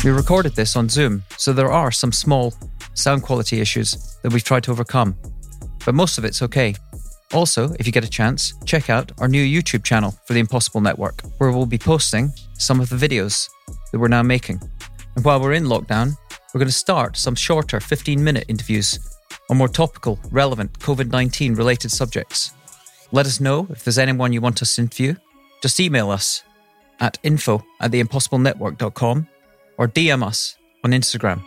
We recorded this on Zoom, so there are some small sound quality issues that we've tried to overcome, but most of it's okay. Also, if you get a chance, check out our new YouTube channel for the Impossible Network, where we'll be posting some of the videos that we're now making. And while we're in lockdown, we're going to start some shorter 15-minute interviews on more topical, relevant COVID-19 related subjects. Let us know if there's anyone you want us to interview. Just email us at info@theimpossiblenetwork.com or DM us on Instagram.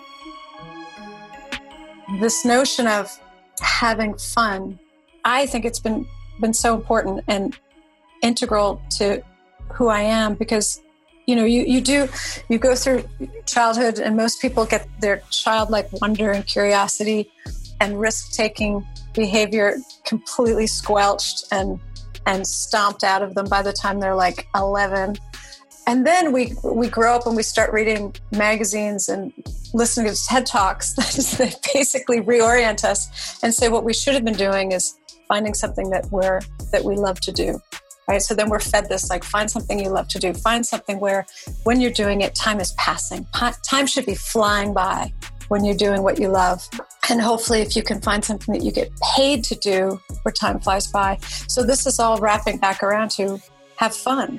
This notion of having fun, I think it's been so important and integral to who I am, because you go through childhood and most people get their childlike wonder and curiosity and risk-taking behavior completely squelched and stomped out of them by the time they're like 11. And then we grow up and we start reading magazines and listening to TED Talks that basically reorient us and say what we should have been doing is finding something that we love to do, right? So then we're fed this, like, find something you love to do. Find something where when you're doing it, time is passing. Time should be flying by when you're doing what you love. And hopefully if you can find something that you get paid to do where time flies by. So this is all wrapping back around to have fun.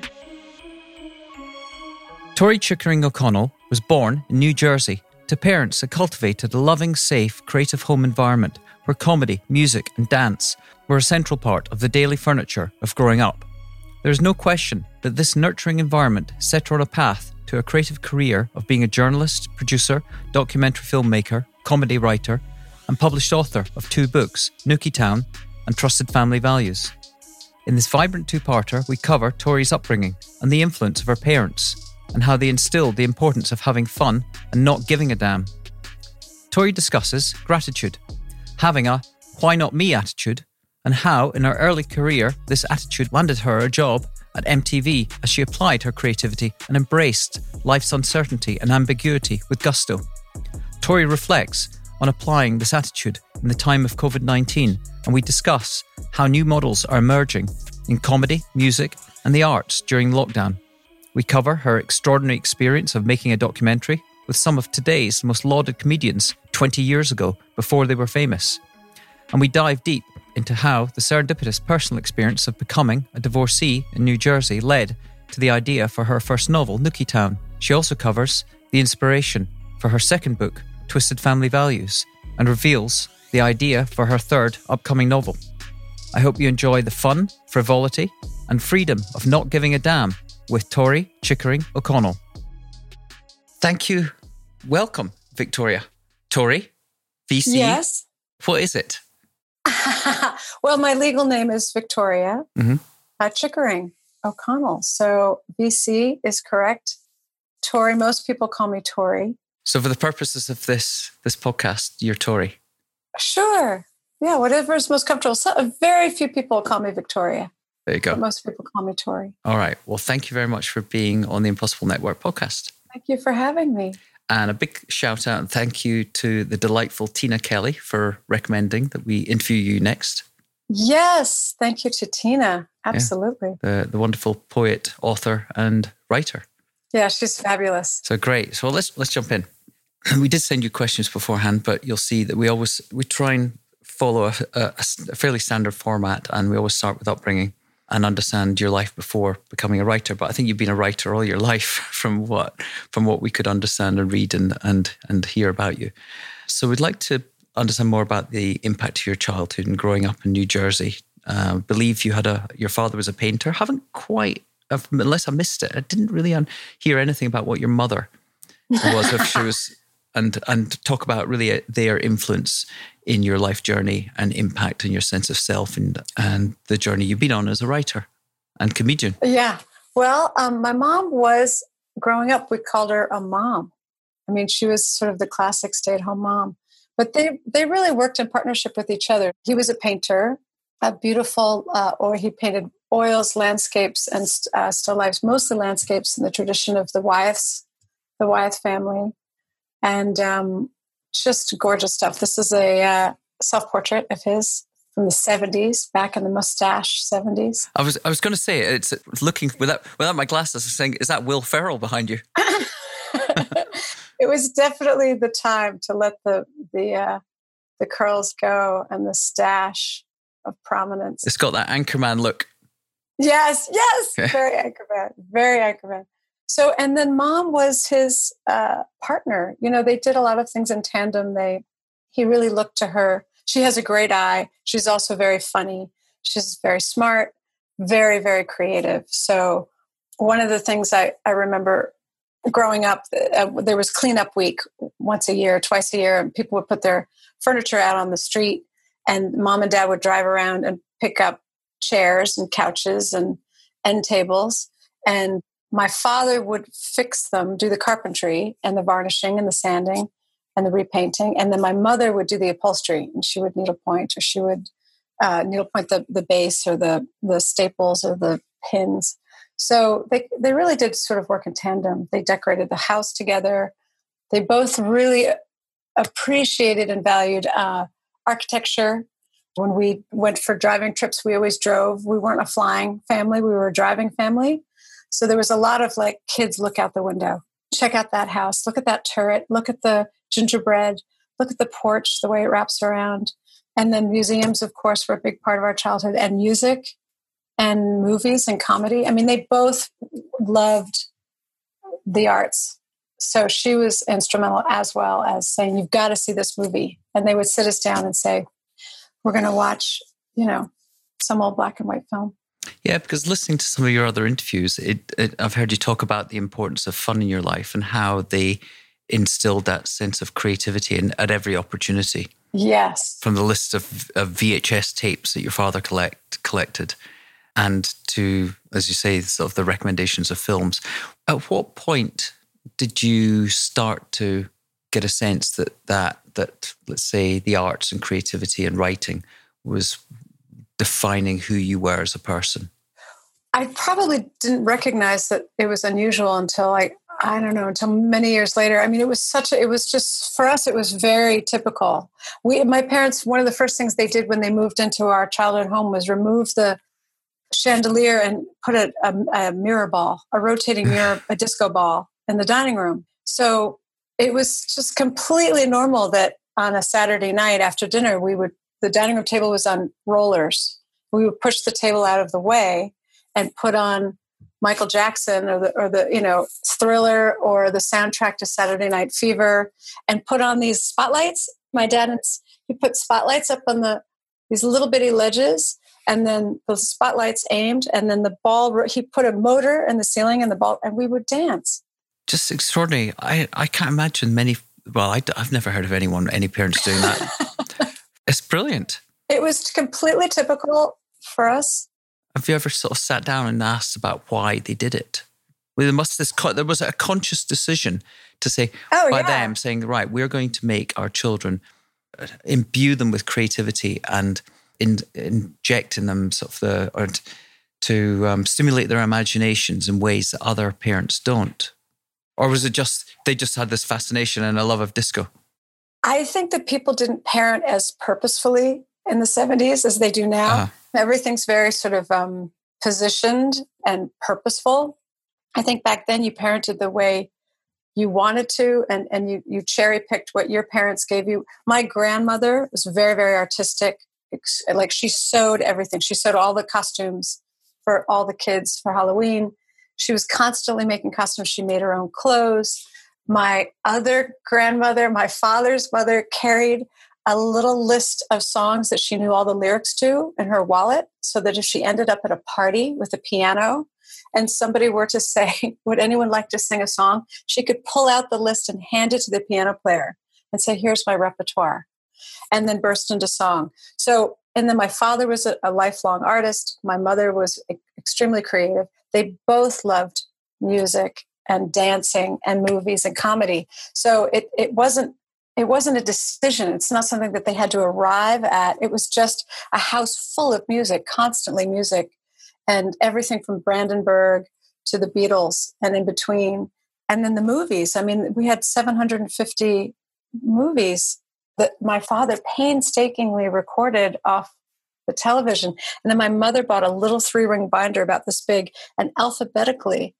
Tori Chickering O'Connell was born in New Jersey to parents that cultivated a loving, safe, creative home environment where comedy, music and dance were a central part of the daily furniture of growing up. There is no question that this nurturing environment set her on a path to a creative career of being a journalist, producer, documentary filmmaker, comedy writer and published author of 2 books, Nookie Town and Trusted Family Values. In this vibrant 2-parter, we cover Tori's upbringing and the influence of her parents, and how they instilled the importance of having fun and not giving a damn. Tori discusses gratitude, having a why not me attitude, and how in her early career this attitude landed her a job at MTV as she applied her creativity and embraced life's uncertainty and ambiguity with gusto. Tori reflects on applying this attitude in the time of COVID-19, and we discuss how new models are emerging in comedy, music and the arts during lockdown. We cover her extraordinary experience of making a documentary with some of today's most lauded comedians 20 years ago, before they were famous. And we dive deep into how the serendipitous personal experience of becoming a divorcee in New Jersey led to the idea for her first novel, Nookie Town. She also covers the inspiration for her second book, Twisted Family Values, and reveals the idea for her third upcoming novel. I hope you enjoy the fun, frivolity, and freedom of not giving a damn with Tori Chickering O'Connell. Thank you. Welcome, Victoria. Tori, VC. Yes. What is it? Well, my legal name is Victoria Chickering O'Connell. So VC is correct. Tori, most people call me Tori. So for the purposes of this podcast, you're Tori. Sure. Yeah, whatever is most comfortable. So, very few people call me Victoria. There you go. But most people call me Tori. All right. Well, thank you very much for being on the Impossible Network podcast. Thank you for having me. And a big shout out and thank you to the delightful Tina Kelly for recommending that we interview you next. Yes. Thank you to Tina. Absolutely. Yeah. The wonderful poet, author and writer. Yeah, she's fabulous. So great. So let's jump in. We did send you questions beforehand, but you'll see that we try and follow a fairly standard format, and we always start with upbringing and understand your life before becoming a writer. But I think you've been a writer all your life from what we could understand and read and hear about you. So we'd like to understand more about the impact of your childhood and growing up in New Jersey. Believe your father was a painter. Haven't quite, unless I missed it, I didn't really hear anything about what your mother was, if she was, and talk about really their influence in your life journey and impact on your sense of self and the journey you've been on as a writer and comedian. Yeah. Well, my mom was, growing up, we called her a mom. I mean, she was sort of the classic stay-at-home mom. But they really worked in partnership with each other. He was a painter, a beautiful, or he painted oils, landscapes, and still lifes, mostly landscapes in the tradition of the Wyeth family. And just gorgeous stuff. This is a self-portrait of his from the 70s, back in the mustache 70s. I was going to say, it's looking, without my glasses, saying, is that Will Ferrell behind you? it was definitely the time to let the curls go and the stash of prominence. It's got that Anchorman look. Yes, very Anchorman. So, and then Mom was his partner. You know, they did a lot of things in tandem. He really looked to her. She has a great eye. She's also very funny. She's very smart, very, very creative. So one of the things I remember growing up, there was cleanup week twice a year, and people would put their furniture out on the street, and Mom and Dad would drive around and pick up chairs and couches and end tables. And my father would fix them, do the carpentry and the varnishing and the sanding and the repainting. And then my mother would do the upholstery, and she would needlepoint, or she would needlepoint the base or the staples or the pins. So they really did sort of work in tandem. They decorated the house together. They both really appreciated and valued architecture. When we went for driving trips, we always drove. We weren't a flying family. We were a driving family. So there was a lot of like, kids, look out the window, check out that house, look at that turret, look at the gingerbread, look at the porch, the way it wraps around. And then museums, of course, were a big part of our childhood, and music and movies and comedy. I mean, they both loved the arts. So she was instrumental, as well as saying, you've got to see this movie. And they would sit us down and say, we're going to watch, some old black and white film. Yeah, because listening to some of your other interviews, I've heard you talk about the importance of fun in your life and how they instilled that sense of creativity at every opportunity. Yes. From the list of VHS tapes that your father collected, and to, as you say, sort of the recommendations of films. At what point did you start to get a sense that let's say the arts and creativity and writing was defining who you were as a person? I probably didn't recognize that it was unusual until until many years later. I mean, it was just, for us, it was very typical. My parents, one of the first things they did when they moved into our childhood home was remove the chandelier and put a mirror ball, a rotating mirror, a disco ball in the dining room. So it was just completely normal that on a Saturday night after dinner, the dining room table was on rollers. We would push the table out of the way and put on Michael Jackson or the Thriller or the soundtrack to Saturday Night Fever, and put on these spotlights. My dad, he put spotlights up on these little bitty ledges, and then the spotlights aimed, and then the ball, he put a motor in the ceiling and the ball, and we would dance. Just extraordinary. I can't imagine I've never heard of any parents doing that. It's brilliant. It was completely typical for us. Have you ever sort of sat down and asked about why they did it? Well, there was a conscious decision to say, them saying, right, we're going to make our children, imbue them with creativity and inject in them to stimulate their imaginations in ways that other parents don't? Or was it just, they just had this fascination and a love of disco? I think that people didn't parent as purposefully in the 70s as they do now. Uh-huh. Everything's very sort of positioned and purposeful. I think back then you parented the way you wanted to, and you cherry-picked what your parents gave you. My grandmother was very, very artistic. Like, she sewed everything. She sewed all the costumes for all the kids for Halloween. She was constantly making costumes. She made her own clothes. My other grandmother, my father's mother, carried a little list of songs that she knew all the lyrics to in her wallet, so that if she ended up at a party with a piano and somebody were to say, would anyone like to sing a song? She could pull out the list and hand it to the piano player and say, here's my repertoire, and then burst into song. So, and then my father was a lifelong artist. My mother was extremely creative. They both loved music and dancing and movies and comedy. So it wasn't a decision. It's not something that they had to arrive at. It was just a house full of music, constantly music, and everything from Brandenburg to the Beatles and in between. And then the movies. I mean, we had 750 movies that my father painstakingly recorded off the television. And then my mother bought a little 3-ring binder about this big, and alphabetically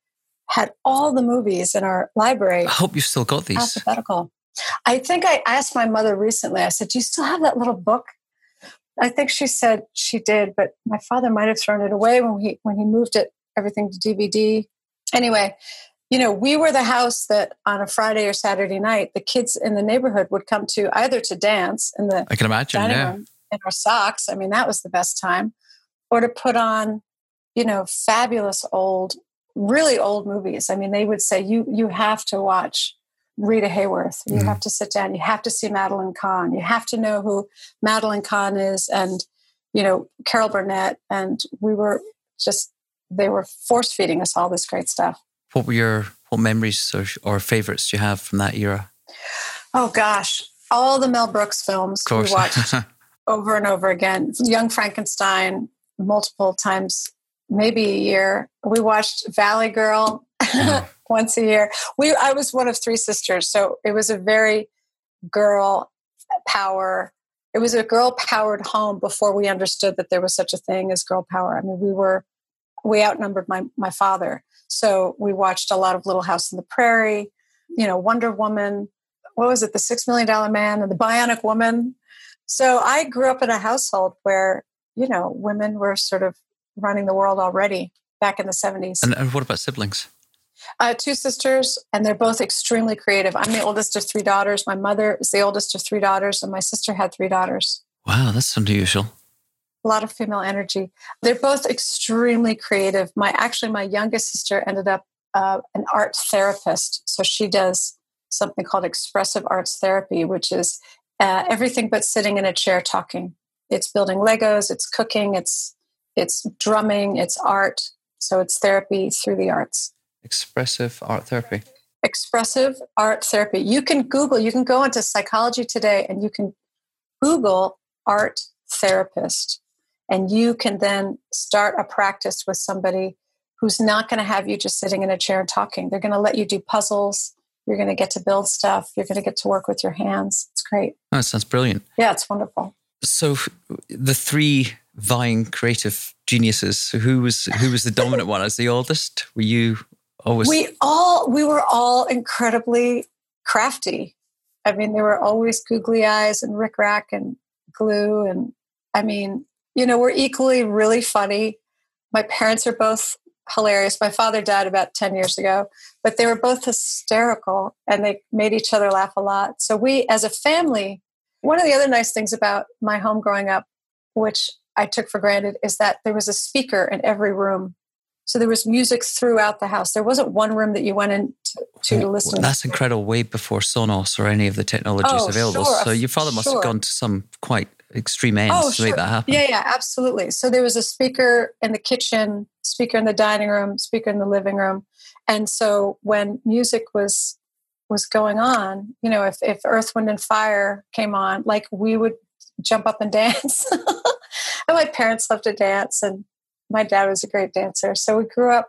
had all the movies in our library. I hope you've still got these. Alphabetical. I think I asked my mother recently, I said, do you still have that little book? I think she said she did, but my father might have thrown it away when he moved everything to DVD. Anyway, we were the house that on a Friday or Saturday night, the kids in the neighborhood would come to either to dance in the I can imagine, dining room in our socks. I mean, that was the best time. Or to put on, fabulous really old movies. I mean, they would say, you have to watch Rita Hayworth. You have to sit down. You have to see Madeline Kahn. You have to know who Madeline Kahn is and, Carol Burnett. And they were force feeding us all this great stuff. What memories or favorites do you have from that era? Oh gosh, all the Mel Brooks films we watched over and over again. Young Frankenstein, multiple times, maybe a year. We watched Valley Girl once a year. I was one of three sisters, so it was a very girl power. It was a girl powered home before we understood that there was such a thing as girl power. I mean, we outnumbered my father. So we watched a lot of Little House on the Prairie, Wonder Woman, what was it? The $6 Million Man and the Bionic Woman. So I grew up in a household where, women were sort of running the world already back in the 70s. And what about siblings? Two sisters, and they're both extremely creative. I'm the oldest of three daughters. My mother is the oldest of three daughters, and my sister had three daughters. Wow, that's unusual. A lot of female energy. They're both extremely creative. My youngest sister ended up an art therapist. So she does something called expressive arts therapy, which is everything but sitting in a chair talking. It's building Legos, it's cooking, it's drumming, it's art. So it's therapy through the arts. Expressive art therapy. Expressive art therapy. You can go into Psychology Today and you can Google art therapist. And you can then start a practice with somebody who's not going to have you just sitting in a chair and talking. They're going to let you do puzzles. You're going to get to build stuff. You're going to get to work with your hands. It's great. Oh, that sounds brilliant. Yeah, it's wonderful. So the three vying creative geniuses, who was the dominant one as the oldest? Were you always... We were all incredibly crafty. I mean, there were always googly eyes and rickrack and glue. And I mean... we're equally really funny. My parents are both hilarious. My father died about 10 years ago, but they were both hysterical and they made each other laugh a lot. So we, as a family, one of the other nice things about my home growing up, which I took for granted, is that there was a speaker in every room. So there was music throughout the house. There wasn't one room that you went in to listen. That's incredible. Way before Sonos or any of the technologies available. Sure, so your father must have gone to some quite extreme ends to make that happen. Yeah, absolutely. So there was a speaker in the kitchen, speaker in the dining room, speaker in the living room. And so when music was going on, if Earth, Wind and Fire came on, like we would jump up and dance. And my parents loved to dance and my dad was a great dancer. So we grew up.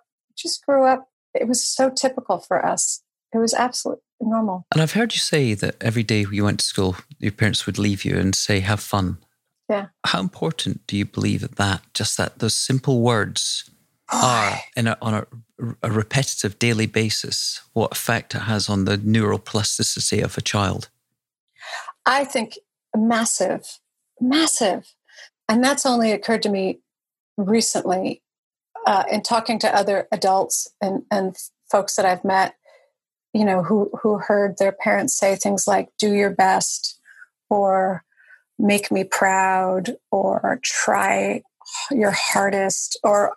It was so typical for us. It was absolutely normal. And I've heard you say that every day you went to school, your parents would leave you and say, have fun. Yeah. How important do you believe that those simple words are on a repetitive daily basis, what effect it has on the neuroplasticity of a child? I think massive. And that's only occurred to me recently in talking to other adults and folks that I've met, who heard their parents say things like, do your best, or make me proud, or try your hardest, or,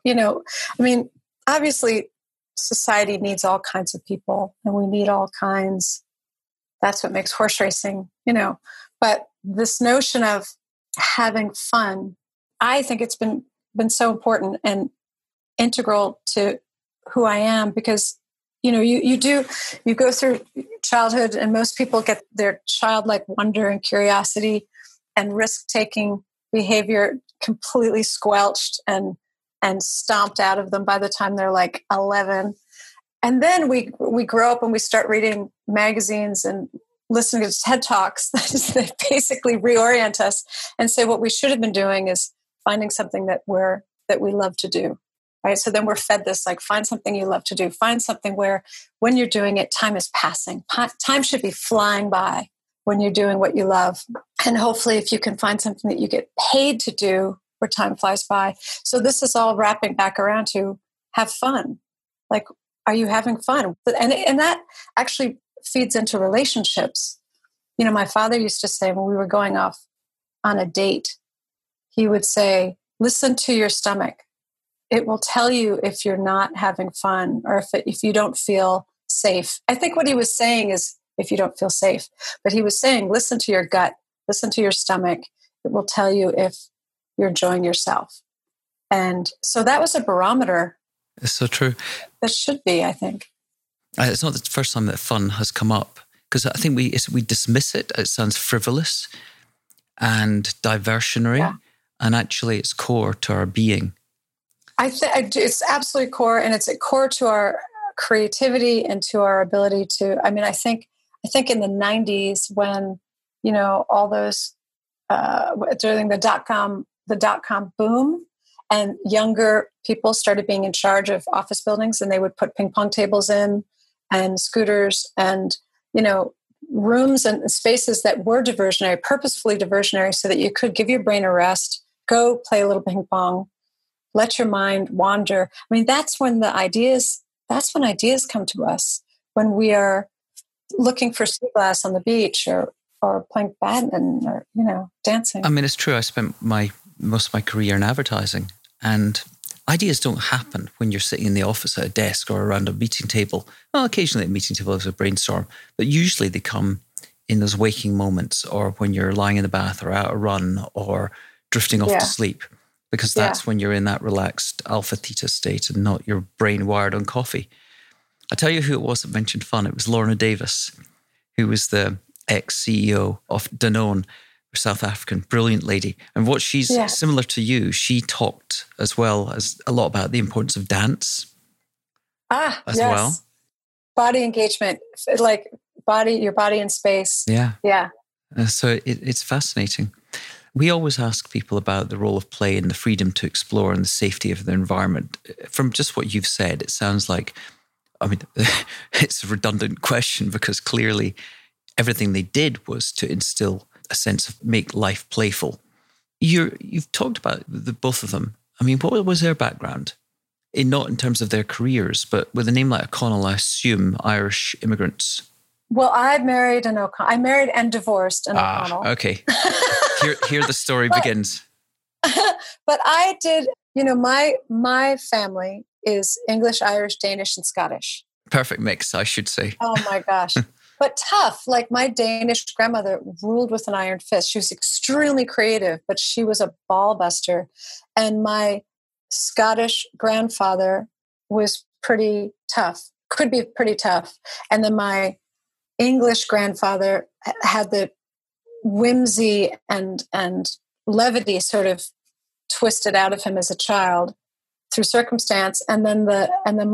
obviously society needs all kinds of people and we need all kinds. That's what makes horse racing, but this notion of having fun, I think it's been so important and integral to who I am, because you go through childhood and most people get their childlike wonder and curiosity and risk-taking behavior completely squelched and stomped out of them by the time they're like 11. And then we grow up and we start reading magazines and listening to TED Talks that basically reorient us and say what we should have been doing is finding something that we love to do. right? So then we're fed this, like, find something you love to do. Find something where when you're doing it, time is passing. Time should be flying by when you're doing what you love. And hopefully if you can find something that you get paid to do where time flies by. So this is all wrapping back around to have fun. Like, are you having fun? And that actually feeds into relationships. You know, my father used to say when we were going off on a date, he would say, listen to your stomach. It will tell you if you're not having fun or if you don't feel safe. I think what he was saying is if you don't feel safe. But he was saying, listen to your gut, listen to your stomach. It will tell you if you're enjoying yourself. And so that was a barometer. It's so true. That should be, I think. It's not the first time that fun has come up, because I think we dismiss it. It sounds frivolous and diversionary, yeah. And actually it's core to our being. I think it's absolutely core, and it's core to our creativity and to our ability to. I mean, I think in the 90s when, you know, all those during the dot-com boom, and younger people started being in charge of office buildings, and they would put ping pong tables in and scooters and, you know, rooms and spaces that were diversionary, purposefully diversionary, so that you could give your brain a rest, go play a little ping pong, let your mind wander. I mean, that's when ideas come to us, when we are looking for sea glass on the beach or playing badminton or, you know, dancing. I mean, it's true. I spent most of my career in advertising, and ideas don't happen when you're sitting in the office at a desk or around a meeting table. Well, occasionally a meeting table is a brainstorm, but usually they come in those waking moments, or when you're lying in the bath or out a run or drifting off to sleep, because that's when you're in that relaxed alpha theta state and not your brain wired on coffee. I'll tell you who it was that mentioned fun. It was Lorna Davis, who was the ex-CEO of Danone, South African, brilliant lady. And what she's similar to you, she talked as well as a lot about the importance of dance as well. Body engagement, like your body in space. Yeah. Yeah. So it's fascinating. We always ask people about the role of play and the freedom to explore and the safety of their environment. From just what you've said, it sounds like, I mean, it's a redundant question, because clearly everything they did was to instill a sense of make life playful. You've talked about the both of them. I mean, what was their background? Not in terms of their careers, but with a name like O'Connell, I assume Irish immigrants. Well, I married and divorced an O'Connell. Okay. Here the story begins. But I did, you know, my family is English, Irish, Danish, and Scottish. Perfect mix, I should say. Oh my gosh. But tough. Like, my Danish grandmother ruled with an iron fist. She was extremely creative, but she was a ball buster. And my Scottish grandfather was pretty tough, could be pretty tough. And then my English grandfather had the whimsy and levity sort of twisted out of him as a child through circumstance. And then the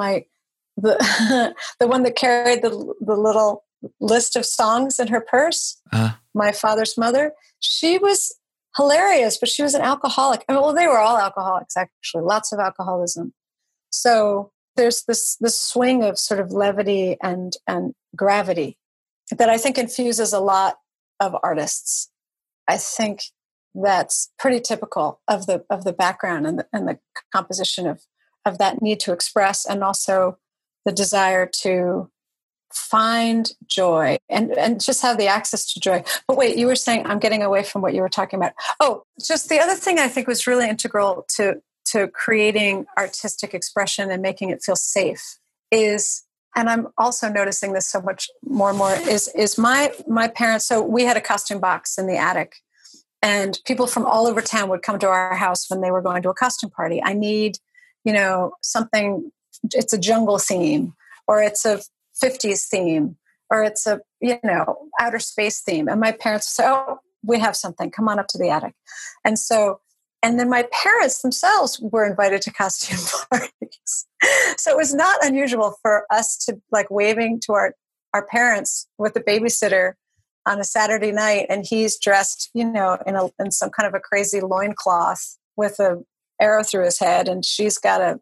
one that carried the little list of songs in her purse, my father's mother, she was hilarious, but she was an alcoholic. I mean, well, they were all alcoholics, actually, lots of alcoholism. So there's this swing of sort of levity and gravity that I think infuses a lot of artists. I think that's pretty typical of the background and the composition of that need to express, and also the desire to find joy and just have the access to joy. But wait, you were saying, I'm getting away from what you were talking about. Oh, just the other thing I think was really integral to creating artistic expression and making it feel safe is, and I'm also noticing this so much more and more, is my parents. So we had a costume box in the attic, and people from all over town would come to our house when they were going to a costume party. I need, you know, something, it's a jungle theme, or it's a 50s theme, or it's a, you know, outer space theme. And my parents would say, oh, we have something, come on up to the attic. And then my parents themselves were invited to costume parties. So it was not unusual for us to, like, waving to our parents with the babysitter on a Saturday night, and he's dressed, you know, in some kind of a crazy loincloth with a arrow through his head, and she's got a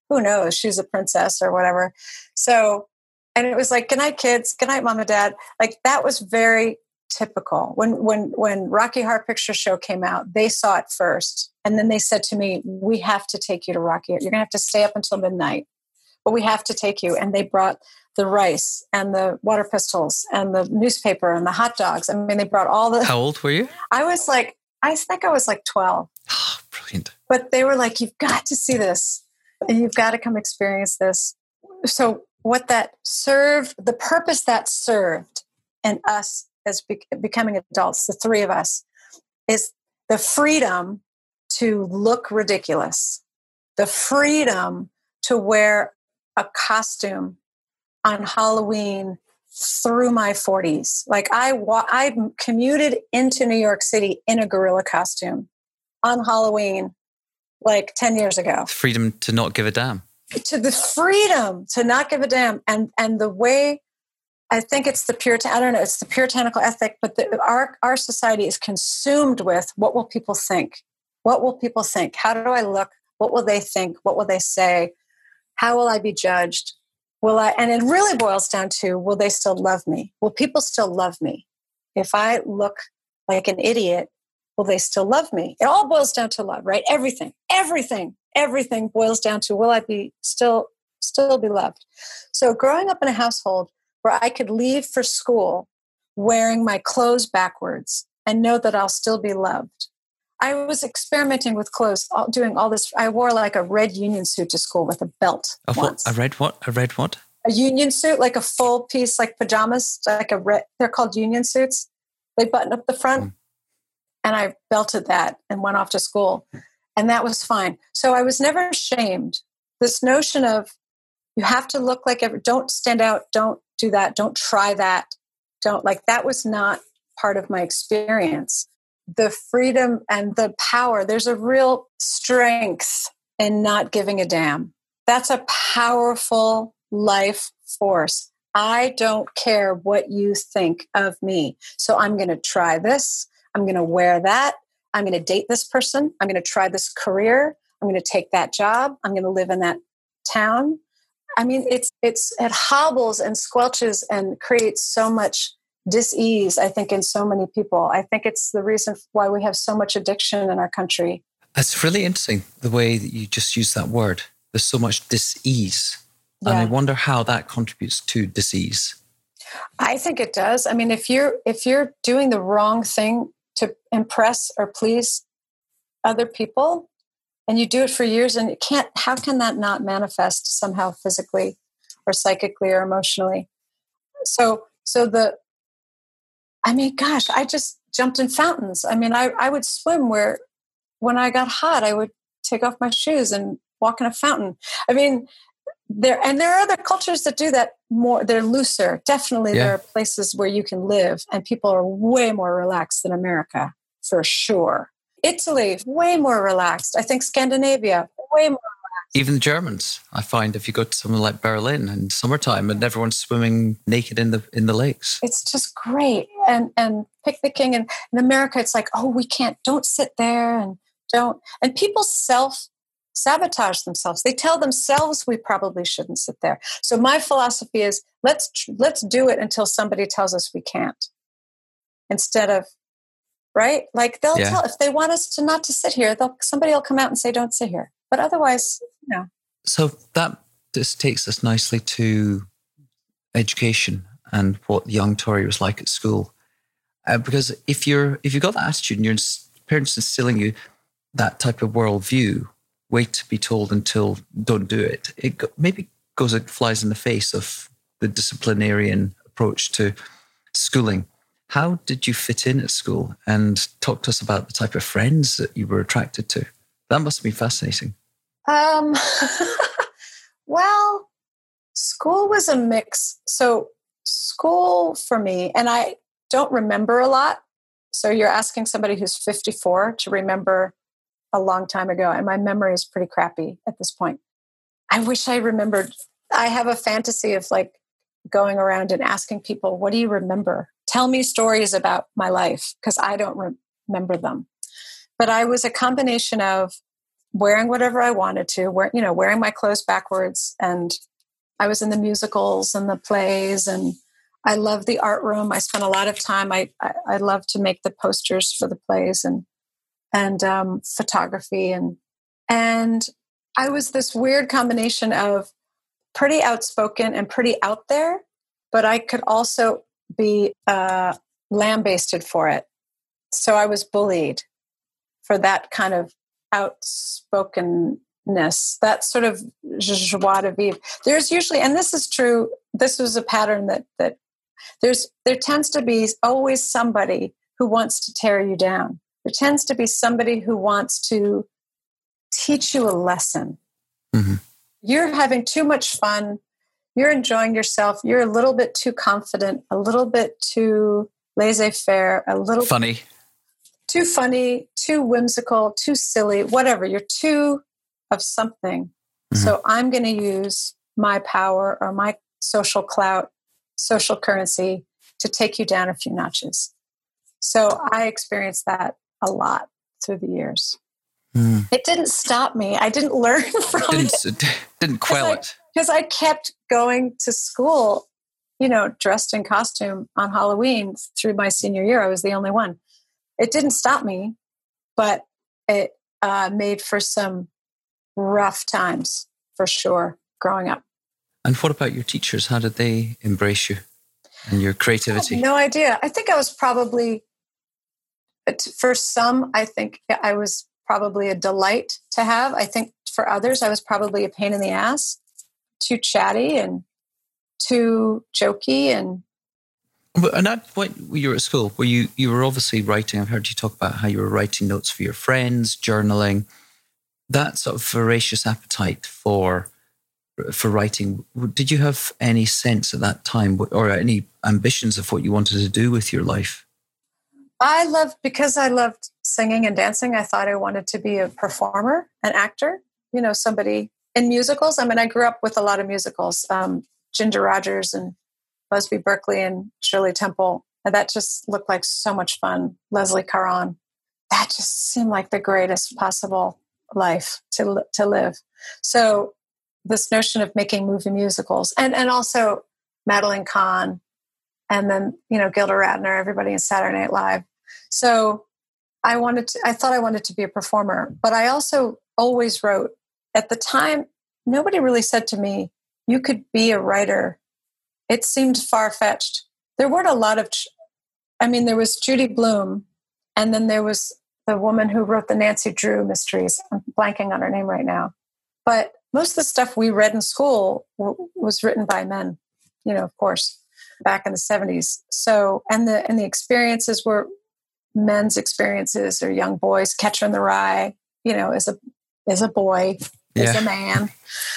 who knows? She's a princess or whatever. So, and it was like, good night, kids. Good night, mom and dad. Like that was very typical. When Rocky Horror Picture Show came out, they saw it first. And then they said to me, we have to take you to Rocky. You're going to have to stay up until midnight, but we have to take you. And they brought the rice and the water pistols and the newspaper and the hot dogs. I mean, they brought all the... How old were you? I think I was like 12. Oh, brilliant. But they were like, you've got to see this. And you've got to come experience this. So what that served, the purpose that served in us as becoming adults, the three of us, is the freedom to look ridiculous, the freedom to wear a costume on Halloween through my 40s. Like I commuted into New York City in a gorilla costume on Halloween like 10 years ago. Freedom to not give a damn. To the freedom to not give a damn. And the way, I think it's the it's the puritanical ethic, but our society is consumed with what will people think? What will people think? How do I look? What will they think? What will they say? How will I be judged? And it really boils down to, will they still love me? Will people still love me? If I look like an idiot, will they still love me? It all boils down to love, right? Everything boils down to, will I be still be loved? So growing up in a household where I could leave for school wearing my clothes backwards and know that I'll still be loved. I was experimenting with clothes, doing all this. I wore like a red union suit to school with a belt. What? A red what? A red what? A union suit, like a full piece, like pajamas, like a red. They're called union suits. They button up the front. And I belted that and went off to school. And that was fine. So I was never ashamed. This notion of you have to look like don't stand out, don't do that, don't try that. That was not part of my experience. The freedom and the power, there's a real strength in not giving a damn. That's a powerful life force. I don't care what you think of me. So I'm going to try this. I'm going to wear that. I'm going to date this person. I'm going to try this career. I'm going to take that job. I'm going to live in that town. I mean, it hobbles and squelches and creates so much dis-ease, I think, in so many people. I think it's the reason why we have so much addiction in our country. It's really interesting, the way that you just use that word. There's so much dis-ease. Yeah. And I wonder how that contributes to dis-ease. I think it does. I mean, if you're doing the wrong thing to impress or please other people, and you do it for years, and how can that not manifest somehow physically or psychically or emotionally? I just jumped in fountains. I mean, I would swim when I got hot, I would take off my shoes and walk in a fountain. I mean, there are other cultures that do that more. They're looser. Definitely, There are places where you can live and people are way more relaxed than America, for sure. Italy, way more relaxed. I think Scandinavia, way more relaxed. Even the Germans, I find, if you go to somewhere like Berlin in summertime and everyone's swimming naked in the lakes. It's just great. And picnicking. And in America, it's like, oh, don't sit there and don't. And people self-sabotage themselves. They tell themselves we probably shouldn't sit there. So my philosophy is, let's do it until somebody tells us we can't. Instead of, right? Like they'll tell, if they want us not to sit here, somebody will come out and say, don't sit here. But otherwise, no. So that just takes us nicely to education and what young Tori was like at school. Because if you've got that attitude and your parents instilling you that type of worldview, wait to be told until don't do it, it flies in the face of the disciplinarian approach to schooling. How did you fit in at school? And talk to us about the type of friends that you were attracted to. That must have been fascinating. Well, school was a mix. So school for me, and I don't remember a lot. So you're asking somebody who's 54 to remember a long time ago. And my memory is pretty crappy at this point. I wish I remembered. I have a fantasy of like going around and asking people, what do you remember? Tell me stories about my life, because I don't remember them. But I was a combination of wearing whatever I wanted to, wearing my clothes backwards. And I was in the musicals and the plays, and I loved the art room. I spent a lot of time. I love to make the posters for the plays and photography. And I was this weird combination of pretty outspoken and pretty out there, but I could also be lambasted for it. So I was bullied for that kind of outspokenness, that sort of joie de vivre. There's usually, and this is true, this was a pattern that there tends to be always somebody who wants to tear you down. There tends to be somebody who wants to teach you a lesson. Mm-hmm. You're having too much fun. You're enjoying yourself. You're a little bit too confident, a little bit too laissez-faire, a little funny. Too funny, too whimsical, too silly, whatever. You're too of something. Mm-hmm. So I'm going to use my power or my social clout, social currency to take you down a few notches. So I experienced that a lot through the years. Mm. It didn't stop me. I didn't learn from it. Didn't quell it. Because I kept going to school, dressed in costume on Halloween through my senior year. I was the only one. It didn't stop me, but it made for some rough times, for sure, growing up. And what about your teachers? How did they embrace you and your creativity? I have no idea. I think I was probably, for some, I think I was probably a delight to have. I think for others, I was probably a pain in the ass, too chatty and too jokey and... And at what you were at school, where you were obviously writing, I've heard you talk about how you were writing notes for your friends, journaling, that sort of voracious appetite for writing. Did you have any sense at that time or any ambitions of what you wanted to do with your life? Because I loved singing and dancing, I thought I wanted to be a performer, an actor, somebody in musicals. I mean, I grew up with a lot of musicals, Ginger Rogers and Busby Berkeley and Shirley Temple. And that just looked like so much fun. Leslie Caron. That just seemed like the greatest possible life to live. So this notion of making movie musicals and also Madeline Kahn and then, Gilda Radner, everybody in Saturday Night Live. So I thought I wanted to be a performer, but I also always wrote. At the time, nobody really said to me, you could be a writer. It seemed far-fetched. There weren't a lot of... there was Judy Blume, and then there was the woman who wrote the Nancy Drew mysteries. I'm blanking on her name right now. But most of the stuff we read in school was written by men, of course, back in the 70s. So, and the experiences were men's experiences or young boys. Catcher in the Rye, is a boy, is a man.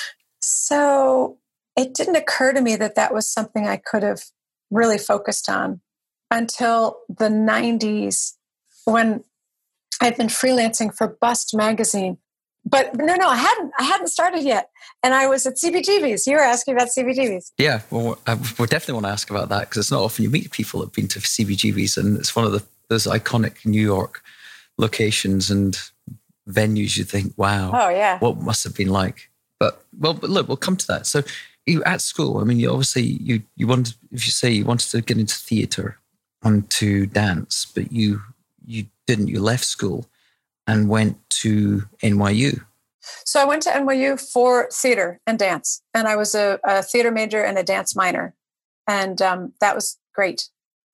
So... it didn't occur to me that was something I could have really focused on until the 90s when I'd been freelancing for Bust magazine. But no, I hadn't started yet. And I was at CBGB's. You were asking about CBGB's. Yeah, well, we definitely want to ask about that because it's not often you meet people that have been to CBGB's, and it's one of those iconic New York locations and venues you think, wow, oh yeah, what must have been like. But look, we'll come to that. So you at school, you obviously you wanted, if you say you wanted to get into theatre and to dance, but you didn't. You left school and went to NYU. So I went to NYU for theater and dance, and I was a theater major and a dance minor, and that was great.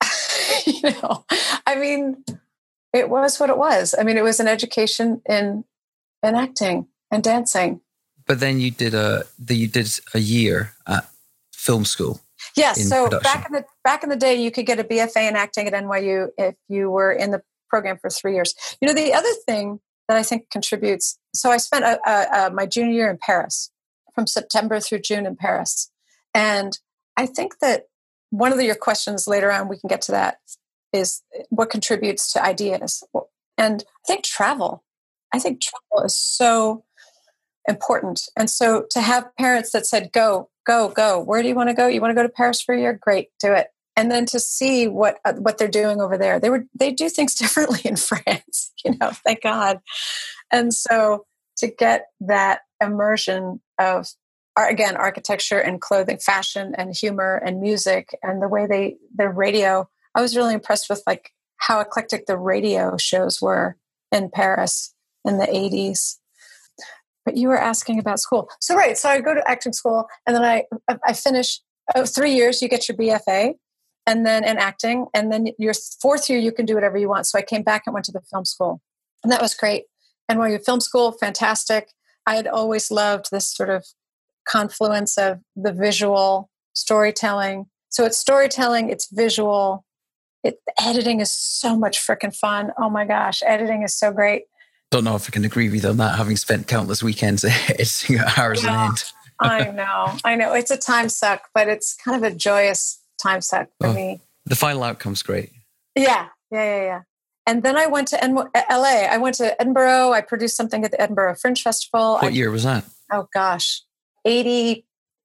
It was what it was. It was an education in acting and dancing. But then you did a year at film school. Yes. So production. back in the day, you could get a BFA in acting at NYU if you were in the program for 3 years. The other thing that I think contributes. So I spent my junior year in Paris, from September through June in Paris, and I think that one of your questions later on, we can get to that, is what contributes to ideas. And I think travel is so important. And so to have parents that said, go, where do you want to go? You want to go to Paris for a year? Great, do it. And then to see what they're doing over there. They do things differently in France, thank God. And so to get that immersion of, again, architecture and clothing, fashion and humor and music and the way their radio. I was really impressed with like how eclectic the radio shows were in Paris in the 80s. But you were asking about school. So, right. So I go to acting school and then I finish 3 years, you get your BFA and then in acting. And then your fourth year, you can do whatever you want. So I came back and went to the film school and that was great. NYU Film School, fantastic. I had always loved this sort of confluence of the visual storytelling. So it's storytelling, it's visual. Editing is so much freaking fun. Oh my gosh, editing is so great. Don't know if I can agree with you on that, having spent countless weekends editing at hours on end. I know. It's a time suck, but it's kind of a joyous time suck for me. The final outcome's great. Yeah. And then I went to LA. I went to Edinburgh. I produced something at the Edinburgh Fringe Festival. What year was that? Oh gosh, 88?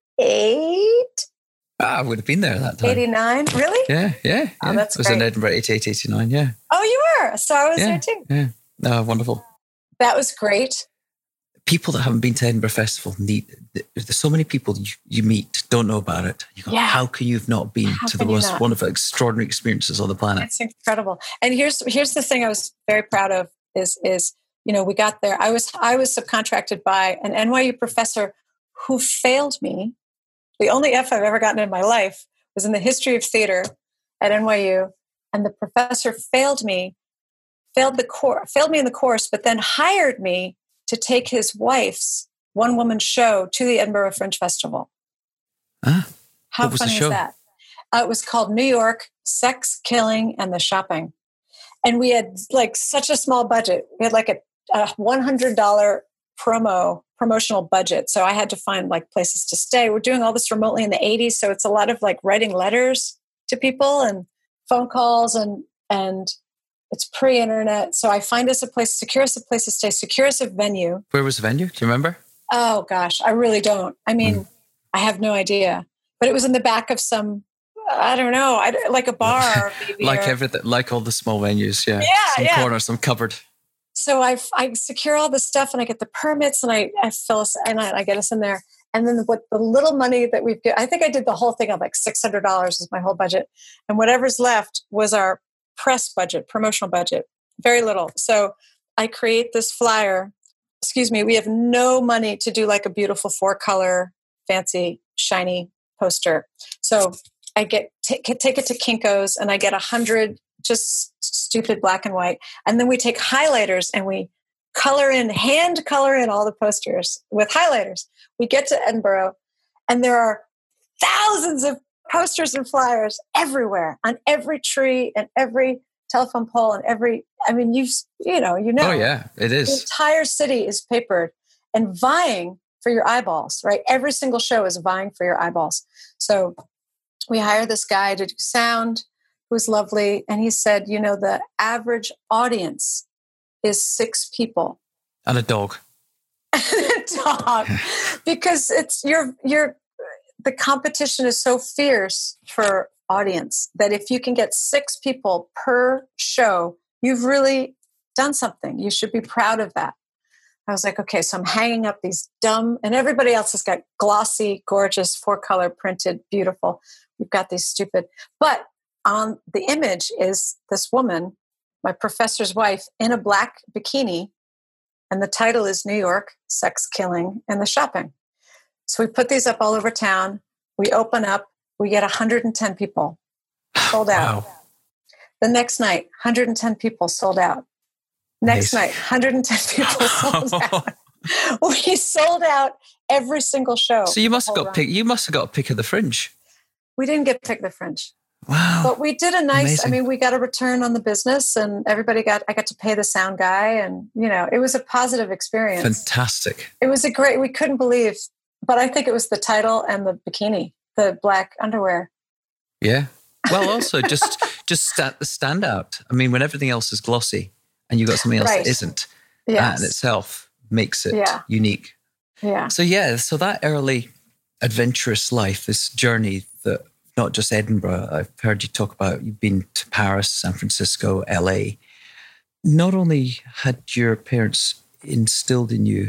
I would have been there at that time. 89? Really? Yeah. Oh, that's great. I was in Edinburgh 88, 89, yeah. Oh, you were? So I was there too. Yeah. Oh, wonderful. That was great. People that haven't been to Edinburgh Festival there's so many people you meet don't know about it. You go, how can you have not been to the most wonderful, extraordinary experiences on the planet? It's incredible. And here's the thing I was very proud of is we got there. I was subcontracted by an NYU professor who failed me. The only F I've ever gotten in my life was in the history of theater at NYU, and the professor failed me in the course, but then hired me to take his wife's one-woman show to the Edinburgh Fringe Festival. How funny is that? It was called New York, Sex, Killing, and the Shopping. And we had like such a small budget. We had like a $100 promotional budget. So I had to find like places to stay. We're doing all this remotely in the 80s. So it's a lot of like writing letters to people and phone calls and it's pre-internet. So I find us secure us a place to stay, secure us a venue. Where was the venue? Do you remember? Oh gosh, I really don't. I mean, I have no idea, but it was in the back of some, I don't know, like a bar. Maybe, everything, like all the small venues. Yeah. Some corner, some cupboard. So I secure all the stuff and I get the permits and I get us in there. And then what the little money that we've got, I think I did the whole thing of like $600 is my whole budget. And whatever's left was our press budget, promotional budget, very little. So I create this flyer. We have no money to do like a beautiful 4-color, fancy, shiny poster. So I take it to Kinko's and I get 100 just stupid black and white. And then we take highlighters and we hand color in all the posters with highlighters. We get to Edinburgh and there are thousands of posters and flyers everywhere on every tree and every telephone pole and you know. Oh yeah, it is. The entire city is papered and vying for your eyeballs, right? Every single show is vying for your eyeballs. So we hired this guy to do sound, who was lovely. And he said, the average audience is 6 people. And a dog. Because it's the competition is so fierce for audience that if you can get 6 people per show, you've really done something. You should be proud of that. I was like, okay, so I'm hanging up these dumb, and everybody else has got glossy, gorgeous, 4-color printed, beautiful. We've got these stupid, but on the image is this woman, my professor's wife, in a black bikini, and the title is New York, Sex, Killing, and the Shopping. So we put these up all over town. We open up. We get 110 people sold out. Wow. The next night, 110 people sold out. Next night, 110 people sold out. We sold out every single show. So you must have got a pick of the Fringe. We didn't get pick of the Fringe. Wow. But we did a nice, we got a return on the business and I got to pay the sound guy and, it was a positive experience. Fantastic. It was we couldn't believe, but I think it was the title and the bikini, the black underwear. Yeah. Well, also just the standout. I mean, when everything else is glossy and you've got something else that isn't, that in itself makes it unique. Yeah. So that early adventurous life, this journey that not just Edinburgh, I've heard you talk about, you've been to Paris, San Francisco, LA. Not only had your parents instilled in you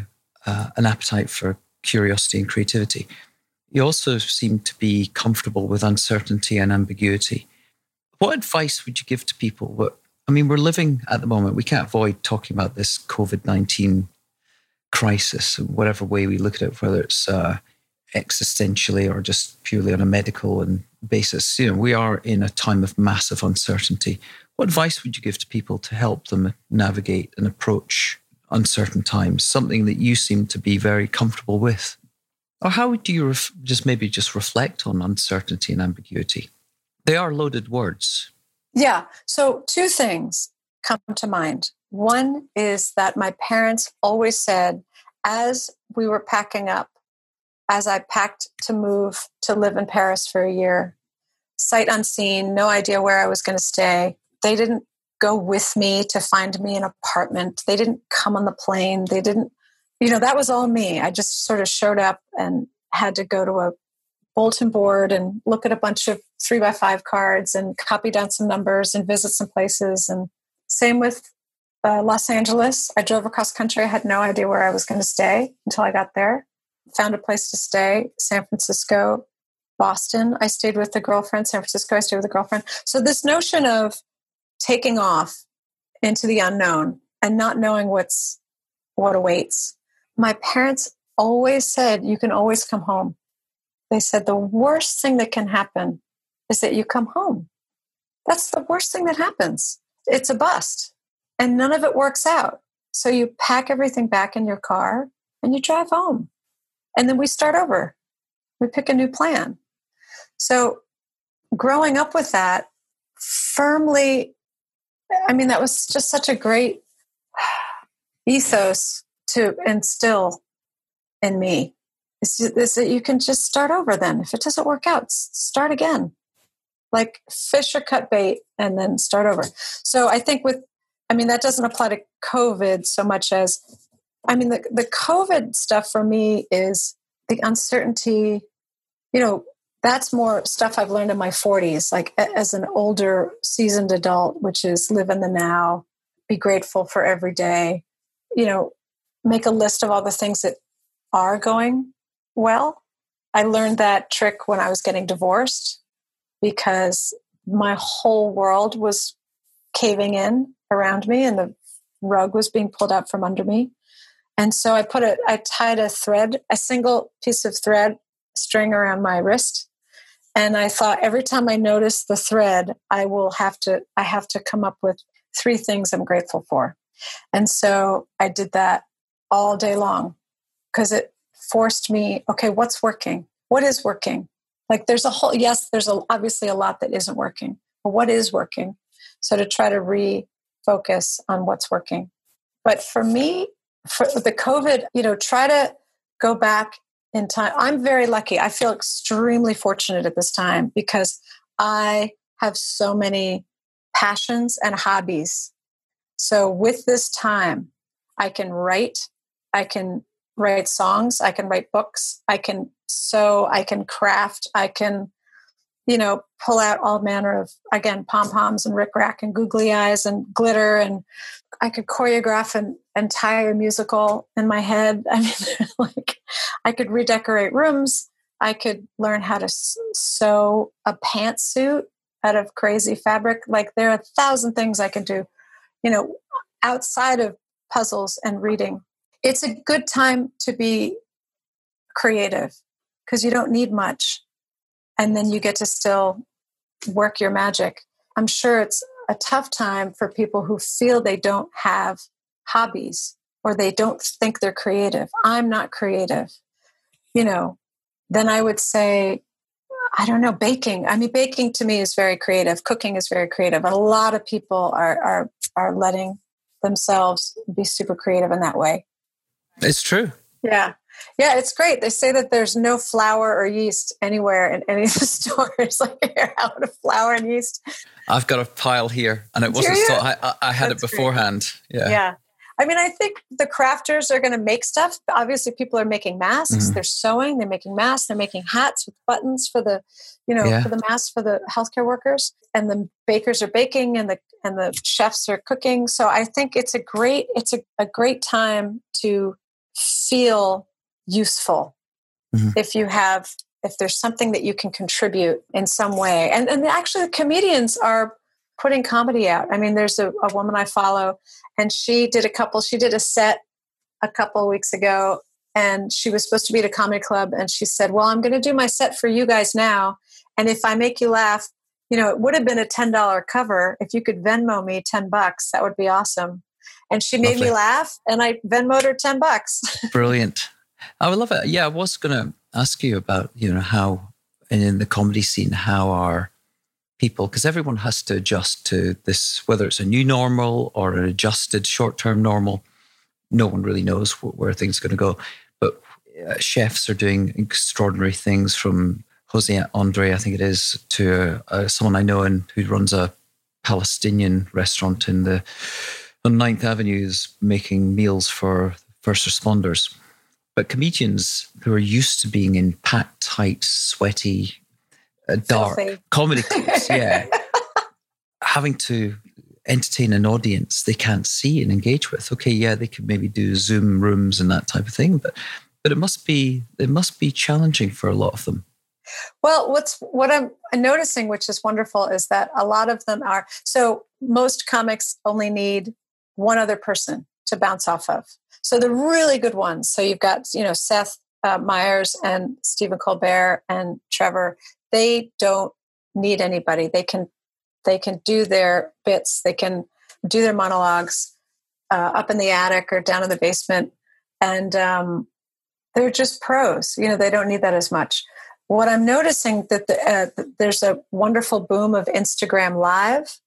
an appetite for curiosity and creativity. You also seem to be comfortable with uncertainty and ambiguity. What advice would you give to people? I mean, we're living at the moment, we can't avoid talking about this COVID-19 crisis, whatever way we look at it, whether it's existentially or just purely on a medical basis. We are in a time of massive uncertainty. What advice would you give to people to help them navigate and approach uncertain times, something that you seem to be very comfortable with? Or how would you just reflect on uncertainty and ambiguity? They are loaded words. Yeah. So 2 things come to mind. One is that my parents always said, as we were packing up, as I packed to move to live in Paris for a year, sight unseen, no idea where I was going to stay. They didn't go with me to find me an apartment. They didn't come on the plane. They didn't, that was all me. I just sort of showed up and had to go to a bulletin board and look at a bunch of 3x5 cards and copy down some numbers and visit some places. And same with Los Angeles. I drove across country. I had no idea where I was going to stay until I got there. Found a place to stay. San Francisco, Boston. I stayed with a girlfriend. San Francisco, I stayed with a girlfriend. So this notion of taking off into the unknown and not knowing what awaits. My parents always said, you can always come home. They said the worst thing that can happen is that you come home. That's the worst thing that happens. It's a bust. And none of it works out. So you pack everything back in your car and you drive home. And then we start over. We pick a new plan. So growing up with that firmly, that was just such a great ethos to instill in me. Is that you can just start over then. If it doesn't work out, start again. Like fish or cut bait and then start over. So I think that doesn't apply to COVID so much as, the COVID stuff for me is the uncertainty, that's more stuff I've learned in my 40s, like as an older seasoned adult, which is live in the now, be grateful for every day, make a list of all the things that are going well. I learned that trick when I was getting divorced because my whole world was caving in around me and the rug was being pulled out from under me. And so I tied a single piece of thread string around my wrist. And I thought every time I notice the thread, I have to come up with 3 things I'm grateful for. And so I did that all day long because it forced me, okay, what's working? What is working? Like there's obviously a lot that isn't working, but what is working? So to try to refocus on what's working. But for me, for the COVID, try to go back in time. I'm very lucky. I feel extremely fortunate at this time because I have so many passions and hobbies. So with this time, I can write songs, I can write books, I can sew, I can craft, I can, pull out all manner of, again, pom-poms and rickrack and googly eyes and glitter, and I could choreograph an entire musical in my head. I could redecorate rooms. I could learn how to sew a pantsuit out of crazy fabric. Like there are 1,000 things I could do, outside of puzzles and reading. It's a good time to be creative because you don't need much. And then you get to still work your magic. I'm sure it's a tough time for people who feel they don't have hobbies or they don't think they're creative. I'm not creative. Then I would say, I don't know, baking. Baking to me is very creative. Cooking is very creative. And a lot of people are letting themselves be super creative in that way. It's true. Yeah. Yeah, it's great. They say that there's no flour or yeast anywhere in any of the stores. Like, you're out of flour and yeast. I've got a pile here, and it wasn't thought I had it beforehand. Great. Yeah. I think the crafters are going to make stuff. Obviously, people are making masks. Mm-hmm. They're sewing. They're making masks. They're making hats with buttons for the, for the masks for the healthcare workers. And the bakers are baking, and the chefs are cooking. So I think it's a great time to feel useful. If there's something that you can contribute in some way. And actually the comedians are putting comedy out. I mean, there's a woman I follow, and she did a set a couple of weeks ago, and she was supposed to be at a comedy club, and she said, well, I'm going to do my set for you guys now. And if I make you laugh, it would have been a $10 cover. If you could Venmo me $10, that would be awesome. And she made me laugh, and I Venmoed her $10. Brilliant. I would love it. Yeah, I was going to ask you about, how, and in the comedy scene, how are people, because everyone has to adjust to this, whether it's a new normal or an adjusted short-term normal. No one really knows where things are going to go. But chefs are doing extraordinary things, from Jose Andre, I think it is, to someone I know who runs a Palestinian restaurant on 9th Avenue, is making meals for first responders. But comedians who are used to being in packed, tight, sweaty, dark comedy clubs, having to entertain an audience they can't see and engage with. Okay, they could maybe do Zoom rooms and that type of thing, but it must be challenging for a lot of them. Well, what I'm noticing, which is wonderful, is that a lot of them are, so most comics only need one other person to bounce off of. So the really good ones. So you've got, Seth Meyers and Stephen Colbert and Trevor. They don't need anybody. They can do their bits. They can do their monologues up in the attic or down in the basement, and they're just pros. They don't need that as much. What I'm noticing that there's a wonderful boom of Instagram Live.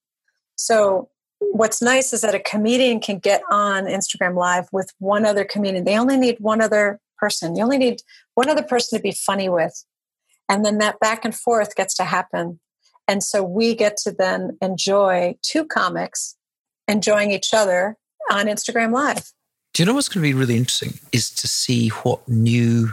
So what's nice is that a comedian can get on Instagram Live with one other comedian. They only need one other person. You only need one other person to be funny with. And then that back and forth gets to happen. And so we get to then enjoy two comics enjoying each other on Instagram Live. Do you know what's going to be really interesting is to see what new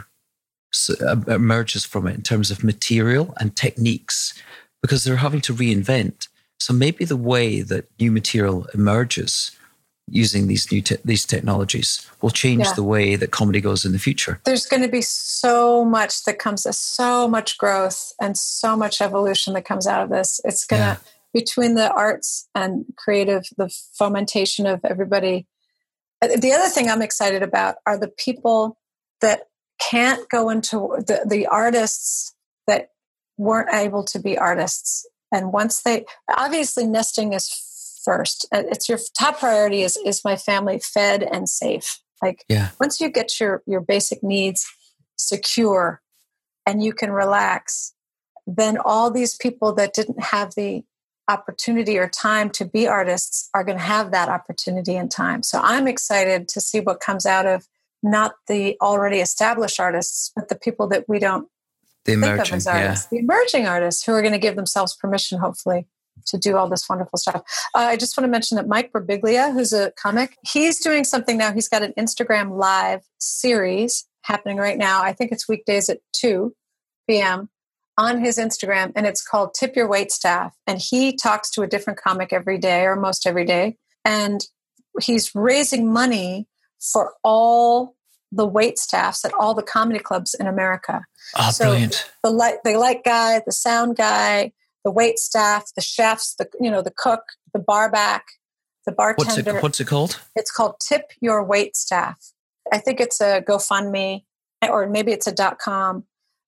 emerges from it in terms of material and techniques, because they're having to reinvent. So maybe the way that new material emerges using these technologies will change the way that comedy goes in the future. There's going to be so much that comes, so much growth and so much evolution that comes out of this. It's going to, between the arts and creative, the fomentation of everybody. The other thing I'm excited about are the people that can't go into the artists that weren't able to be artists. And once obviously nesting is first. It's your top priority is my family fed and safe. Once you get your basic needs secure and you can relax, then all these people that didn't have the opportunity or time to be artists are going to have that opportunity and time. So I'm excited to see what comes out of not the already established artists, but the people that we don't think of as artists, the emerging artists who are going to give themselves permission, hopefully, to do all this wonderful stuff. I just want to mention that Mike Birbiglia, who's a comic, he's doing something now. He's got an Instagram Live series happening right now. I think it's weekdays at 2 p.m. on his Instagram, and it's called Tip Your Waitstaff. And he talks to a different comic every day or most every day. And he's raising money for all the waitstaffs at all the comedy clubs in America. Oh, so brilliant. The light guy, the sound guy, the wait staff, the chefs, the cook, the barback, the bartender. What's it called? It's called Tip Your Waitstaff. I think it's a GoFundMe, or maybe it's a .com.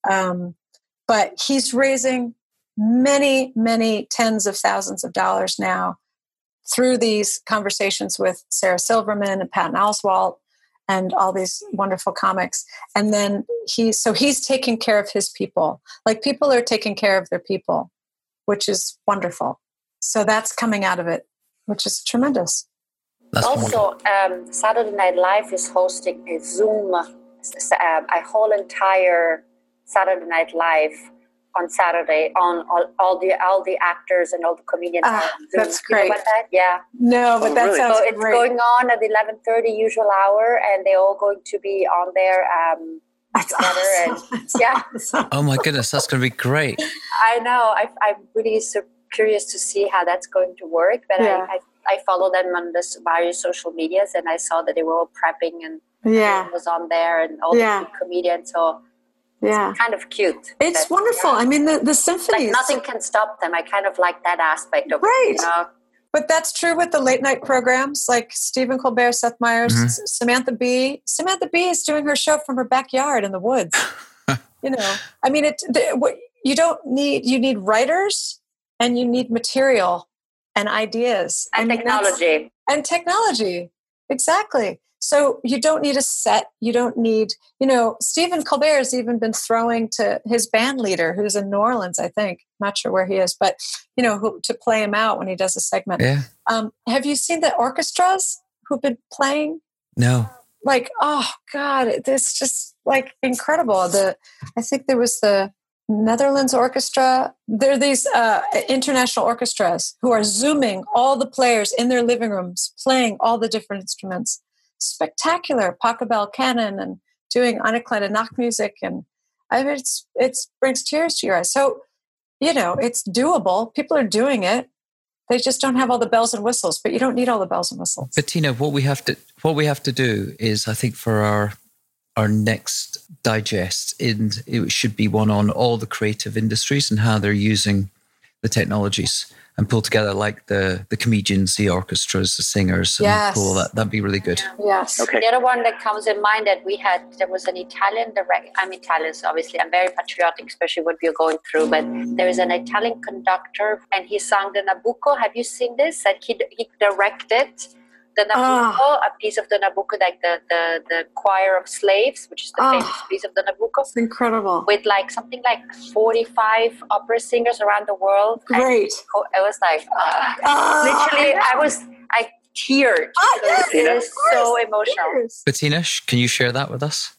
But he's raising many, many tens of thousands of dollars now through these conversations with Sarah Silverman and Patton Oswalt and all these wonderful comics. And then he's taking care of his people. Like, people are taking care of their people, which is wonderful. So that's coming out of it, which is tremendous. That's also, Saturday Night Live is hosting a Zoom, a whole entire Saturday Night Live on Saturday on all the actors and all the comedians. That's great. You know about that? Yeah. No, but that sounds great. So it's going on at the 11:30 usual hour, and they're all going to be on there together. Awesome. Oh my goodness, that's going to be great. I know. I'm really so curious to see how that's going to work. But I follow them on various social medias, and I saw that they were all prepping and was on there, and all the comedians. So it's kind of cute. It's wonderful. I mean, the symphonies. Like nothing can stop them. I kind of like that aspect of it, you know? But that's true with the late night programs like Stephen Colbert, Seth Meyers, Samantha Bee. Samantha Bee is doing her show from her backyard in the woods. You know, I mean, you need writers and you need material and ideas. And technology. And technology. Exactly. So you don't need a set. You don't need, Stephen Colbert has even been throwing to his band leader, who's in New Orleans, I think. Not sure where he is, but, to play him out when he does a segment. Yeah. Have you seen the orchestras who've been playing? No. Like, oh God, it's just like incredible. I think there was the Netherlands Orchestra. There are these international orchestras who are Zooming all the players in their living rooms, playing all the different instruments. Spectacular. Pachelbel Canon and doing Anneklette Nacht music. And I mean, it brings tears to your eyes. So, it's doable. People are doing it. They just don't have all the bells and whistles, but you don't need all the bells and whistles. But Tina, what we have to do is, I think, for our next digest, it should be one on all the creative industries and how they're using the technologies and pull together like the comedians, the orchestras, the singers, and pull that. That'd be really good. Yes. Okay. The other one that comes in mind that there was an Italian director. I'm Italian, so obviously I'm very patriotic, especially what we're going through. But there is an Italian conductor, and he sang the Nabucco. Have you seen this? That he directed the Nabucco, a piece of the Nabucco, like the choir of slaves, which is the famous piece of the Nabucco. It's incredible. With something like 45 opera singers around the world. Great. I was like, literally, I teared. It was so emotional. Bettina, can you share that with us?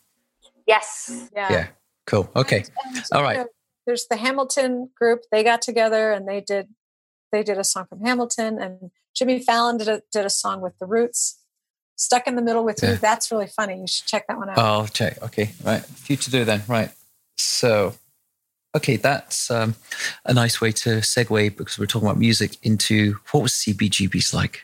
Yes. Yeah. Cool. Okay. All right. There's the Hamilton group. They got together and they did a song from Hamilton, and Jimmy Fallon did a song with the Roots, Stuck in the Middle with You. That's really funny. You should check that one out. Oh, I'll check. Okay, right. A few to do then. Right. So, okay, that's a nice way to segue, because we're talking about music, into what was CBGB's like?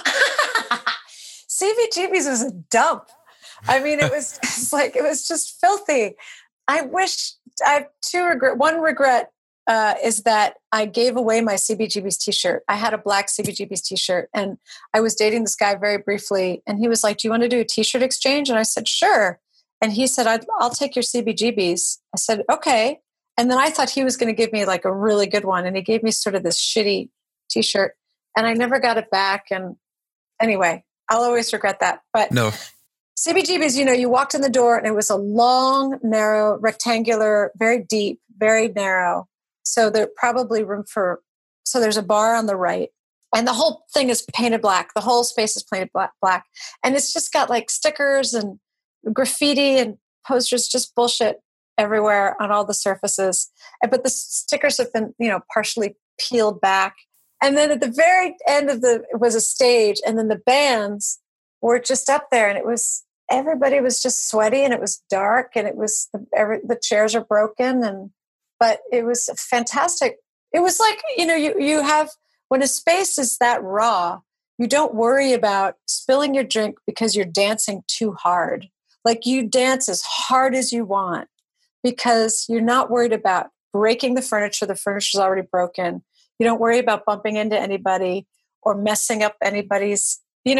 CBGB's was a dump. I mean, it was just filthy. I have two regrets. One regret is that I gave away my CBGB's t-shirt. I had a black CBGB's t-shirt, and I was dating this guy very briefly, and he was like, "Do you want to do a t-shirt exchange?" And I said, "Sure." And he said, I'll take your CBGB's. I said, "Okay." And then I thought he was going to give me like a really good one, and he gave me sort of this shitty t-shirt, and I never got it back. And anyway, I'll always regret that. But no. CBGB's, you walked in the door, and it was a long, narrow, rectangular, very deep, very narrow. So there's probably room so there's a bar on the right, and the whole thing is painted black. The whole space is painted black. And it's just got like stickers and graffiti and posters, just bullshit everywhere on all the surfaces. But the stickers have been, partially peeled back. And then at the very end it was a stage, and then the bands were just up there, and everybody was just sweaty, and it was dark, and it was the chairs are broken, but it was fantastic. It was like, you have, when a space is that raw, you don't worry about spilling your drink because you're dancing too hard. Like, you dance as hard as you want because you're not worried about breaking the furniture. The furniture's already broken. You don't worry about bumping into anybody or messing up anybody's, it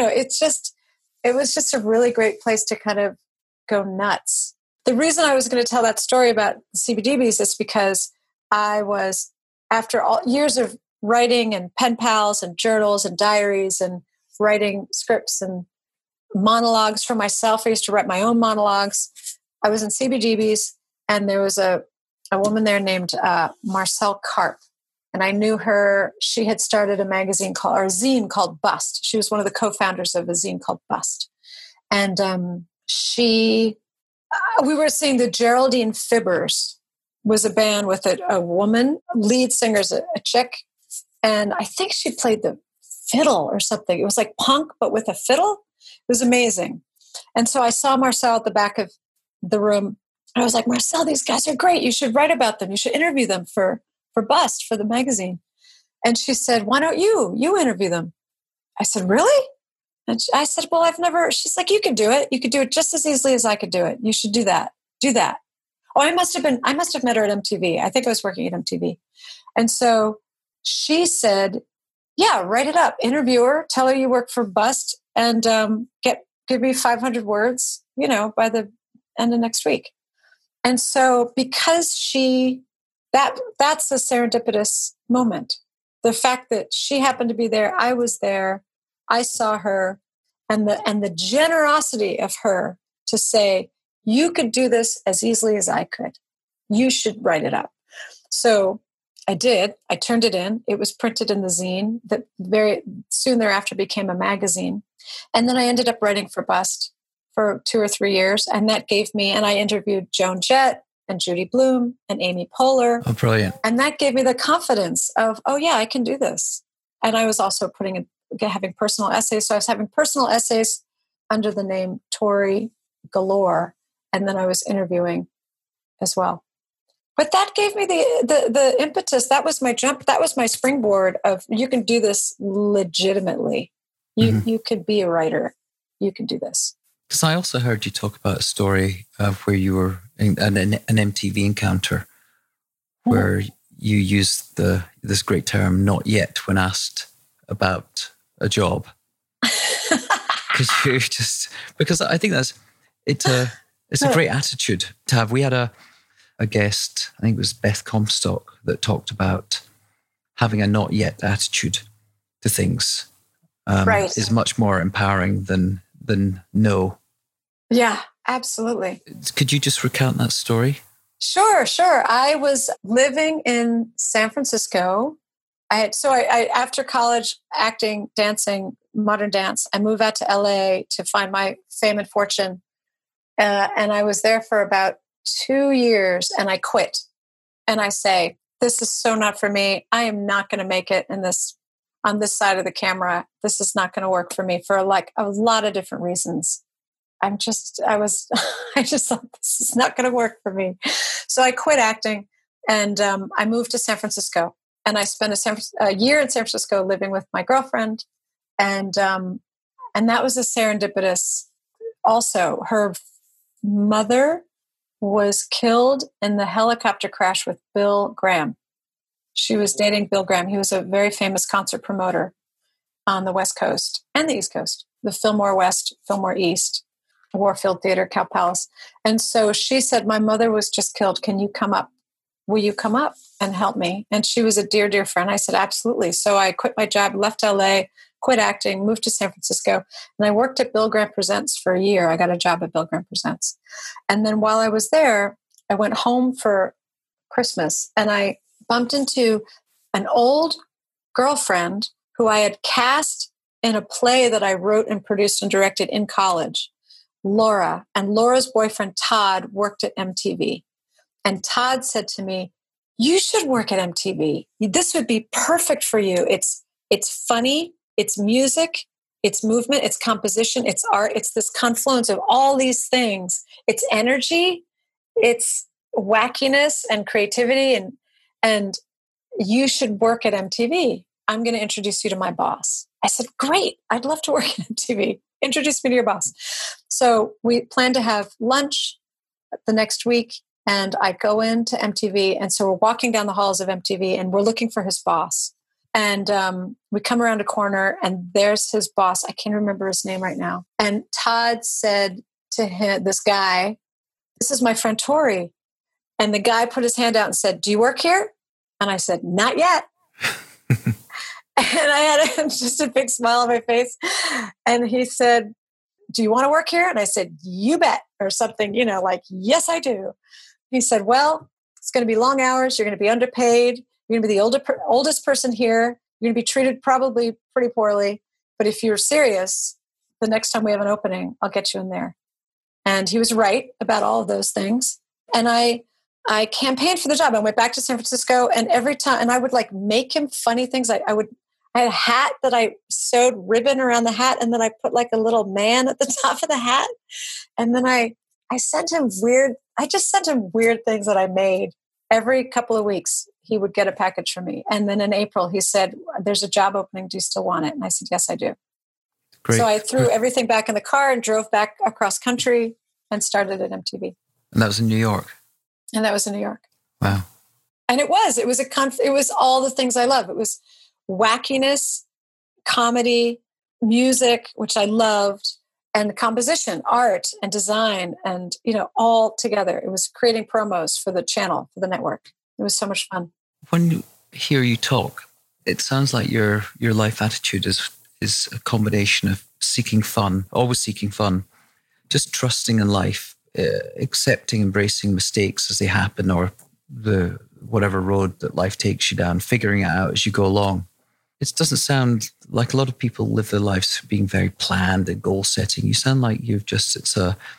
was just a really great place to kind of go nuts. The reason I was going to tell that story about CBGB's is because I was, after all years of writing and pen pals and journals and diaries and writing scripts and monologues for myself. I used to write my own monologues. I was in CBGB's, and there was a woman there named Marcelle Karp. And I knew her. She had started a zine called Bust. She was one of the co-founders of a zine called Bust. And we were seeing the Geraldine Fibbers was a band with a woman, lead singer's a chick. And I think she played the fiddle or something. It was like punk, but with a fiddle. It was amazing. And so I saw Marcelle at the back of the room. I was like, "Marcelle, these guys are great. You should write about them. You should interview them for Bust, for the magazine." And she said, "Why don't you interview them?" I said, "Really?" And I said, well, she's like, you could do it. You could do it just as easily as I could do it. You should do that. Do that. Oh, I must have met her at MTV. I think I was working at MTV. And so she said, yeah, write it up. Interview her, tell her you work for Bust, and give me 500 words, by the end of next week. And so because that's a serendipitous moment. The fact that she happened to be there, I was there, I saw her, and the generosity of her to say, you could do this as easily as I could. You should write it up. So I did. I turned it in. It was printed in the zine that very soon thereafter became a magazine. And then I ended up writing for Bust for 2 or 3 years. And that gave me, and I interviewed Joan Jett and Judy Blume and Amy Poehler. Oh, brilliant. And that gave me the confidence of, oh yeah, I can do this. And I was also having personal essays. So I was having personal essays under the name Tori Galore. And then I was interviewing as well. But that gave me the impetus. That was my jump. That was my springboard of, you can do this legitimately. You could be a writer. You can do this. Because I also heard you talk about a story of where you were in an MTV encounter where you used this great term, not yet, when asked about a job. Because I think it's a great attitude to have. We had a guest, I think it was Beth Comstock, that talked about having a not yet attitude to things. Right. Is much more empowering than no. Yeah, absolutely. Could you just recount that story? Sure. I was living in San Francisco. I after college, acting, dancing, modern dance, I moved out to LA to find my fame and fortune. And I was there for about 2 years and I quit. And I say, this is so not for me. I am not going to make it on this side of the camera. This is not going to work for me for like a lot of different reasons. I just thought this is not going to work for me. So I quit acting and I moved to San Francisco, and I spent a year in San Francisco living with my girlfriend. And that was a serendipitous. Also, her mother was killed in the helicopter crash with Bill Graham. She was dating Bill Graham. He was a very famous concert promoter on the West Coast and the East Coast, the Fillmore West, Fillmore East, Warfield Theater, Cow Palace. And so she said, my mother was just killed. Can you come up? Will you come up and help me? And she was a dear, dear friend. I said, absolutely. So I quit my job, left LA, quit acting, moved to San Francisco, and I worked at Bill Graham Presents for a year. I got a job at Bill Graham Presents. And then while I was there, I went home for Christmas and I bumped into an old girlfriend who I had cast in a play that I wrote and produced and directed in college, Laura. And Laura's boyfriend, Todd, worked at MTV. And Todd said to me, you should work at MTV. This would be perfect for you. It's funny. It's music. It's movement. It's composition. It's art. It's this confluence of all these things. It's energy. It's wackiness and creativity. And you should work at MTV. I'm going to introduce you to my boss. I said, great. I'd love to work at MTV. Introduce me to your boss. So we plan to have lunch the next week. And I go into MTV. And so we're walking down the halls of MTV and we're looking for his boss. And we come around a corner and there's his boss. I can't remember his name right now. And Todd said to him, this guy, this is my friend Tori. And the guy put his hand out and said, do you work here? And I said, not yet. And I had just a big smile on my face. And he said, do you want to work here? And I said, you bet, or something, like, yes, I do. He said, well, it's going to be long hours. You're going to be underpaid. You're going to be the oldest person here. You're going to be treated probably pretty poorly. But if you're serious, the next time we have an opening, I'll get you in there. And he was right about all of those things. And I campaigned for the job. I went back to San Francisco, and every time, and I would like make him funny things. I had a hat that I sewed ribbon around the hat, and then I put like a little man at the top of the hat. And then I sent him weird things that I made. Every couple of weeks, he would get a package from me. And then in April, he said, there's a job opening. Do you still want it? And I said, yes, I do. Great. So I threw everything back in the car and drove back across country and started at MTV. And that was in New York. And that was in New York. Wow. And it was all the things I love. It was wackiness, comedy, music, which I loved, and composition, art and design, and, all together. It was creating promos for the channel, for the network. It was so much fun. When you hear you talk, it sounds like your life attitude is a combination of seeking fun, always seeking fun, just trusting in life, accepting, embracing mistakes as they happen, or the whatever road that life takes you down, figuring it out as you go along. It doesn't sound like a lot of people live their lives being very planned and goal setting. You sound like it's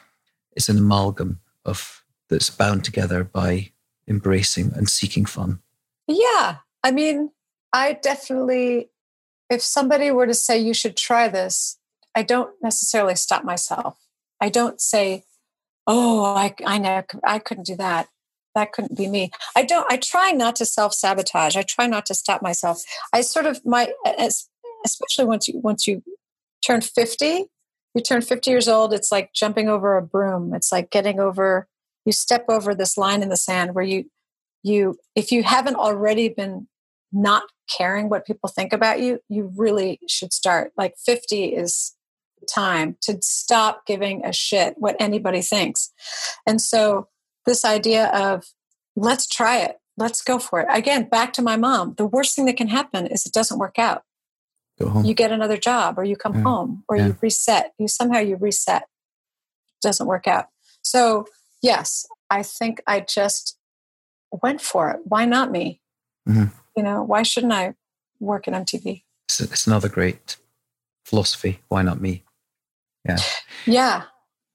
an amalgam that's bound together by embracing and seeking fun. Yeah. I mean, I definitely, if somebody were to say you should try this, I don't necessarily stop myself. I don't say, oh, I know I couldn't do that. That couldn't be me. I try not to self-sabotage. I try not to stop myself. I sort of especially once you turn 50, you turn 50 years old, it's like jumping over a broom. It's like you step over this line in the sand where you, if you haven't already been not caring what people think about you, you really should start. Like 50 is time to stop giving a shit what anybody thinks. And so this idea of let's try it, let's go for it. Again, back to my mom, the worst thing that can happen is it doesn't work out. Go home. You get another job, or you come home, or you reset. You reset. It doesn't work out. So yes, I think I just went for it. Why not me? Mm-hmm. Why shouldn't I work at MTV? It's another great philosophy. Why not me? Yeah. Yeah.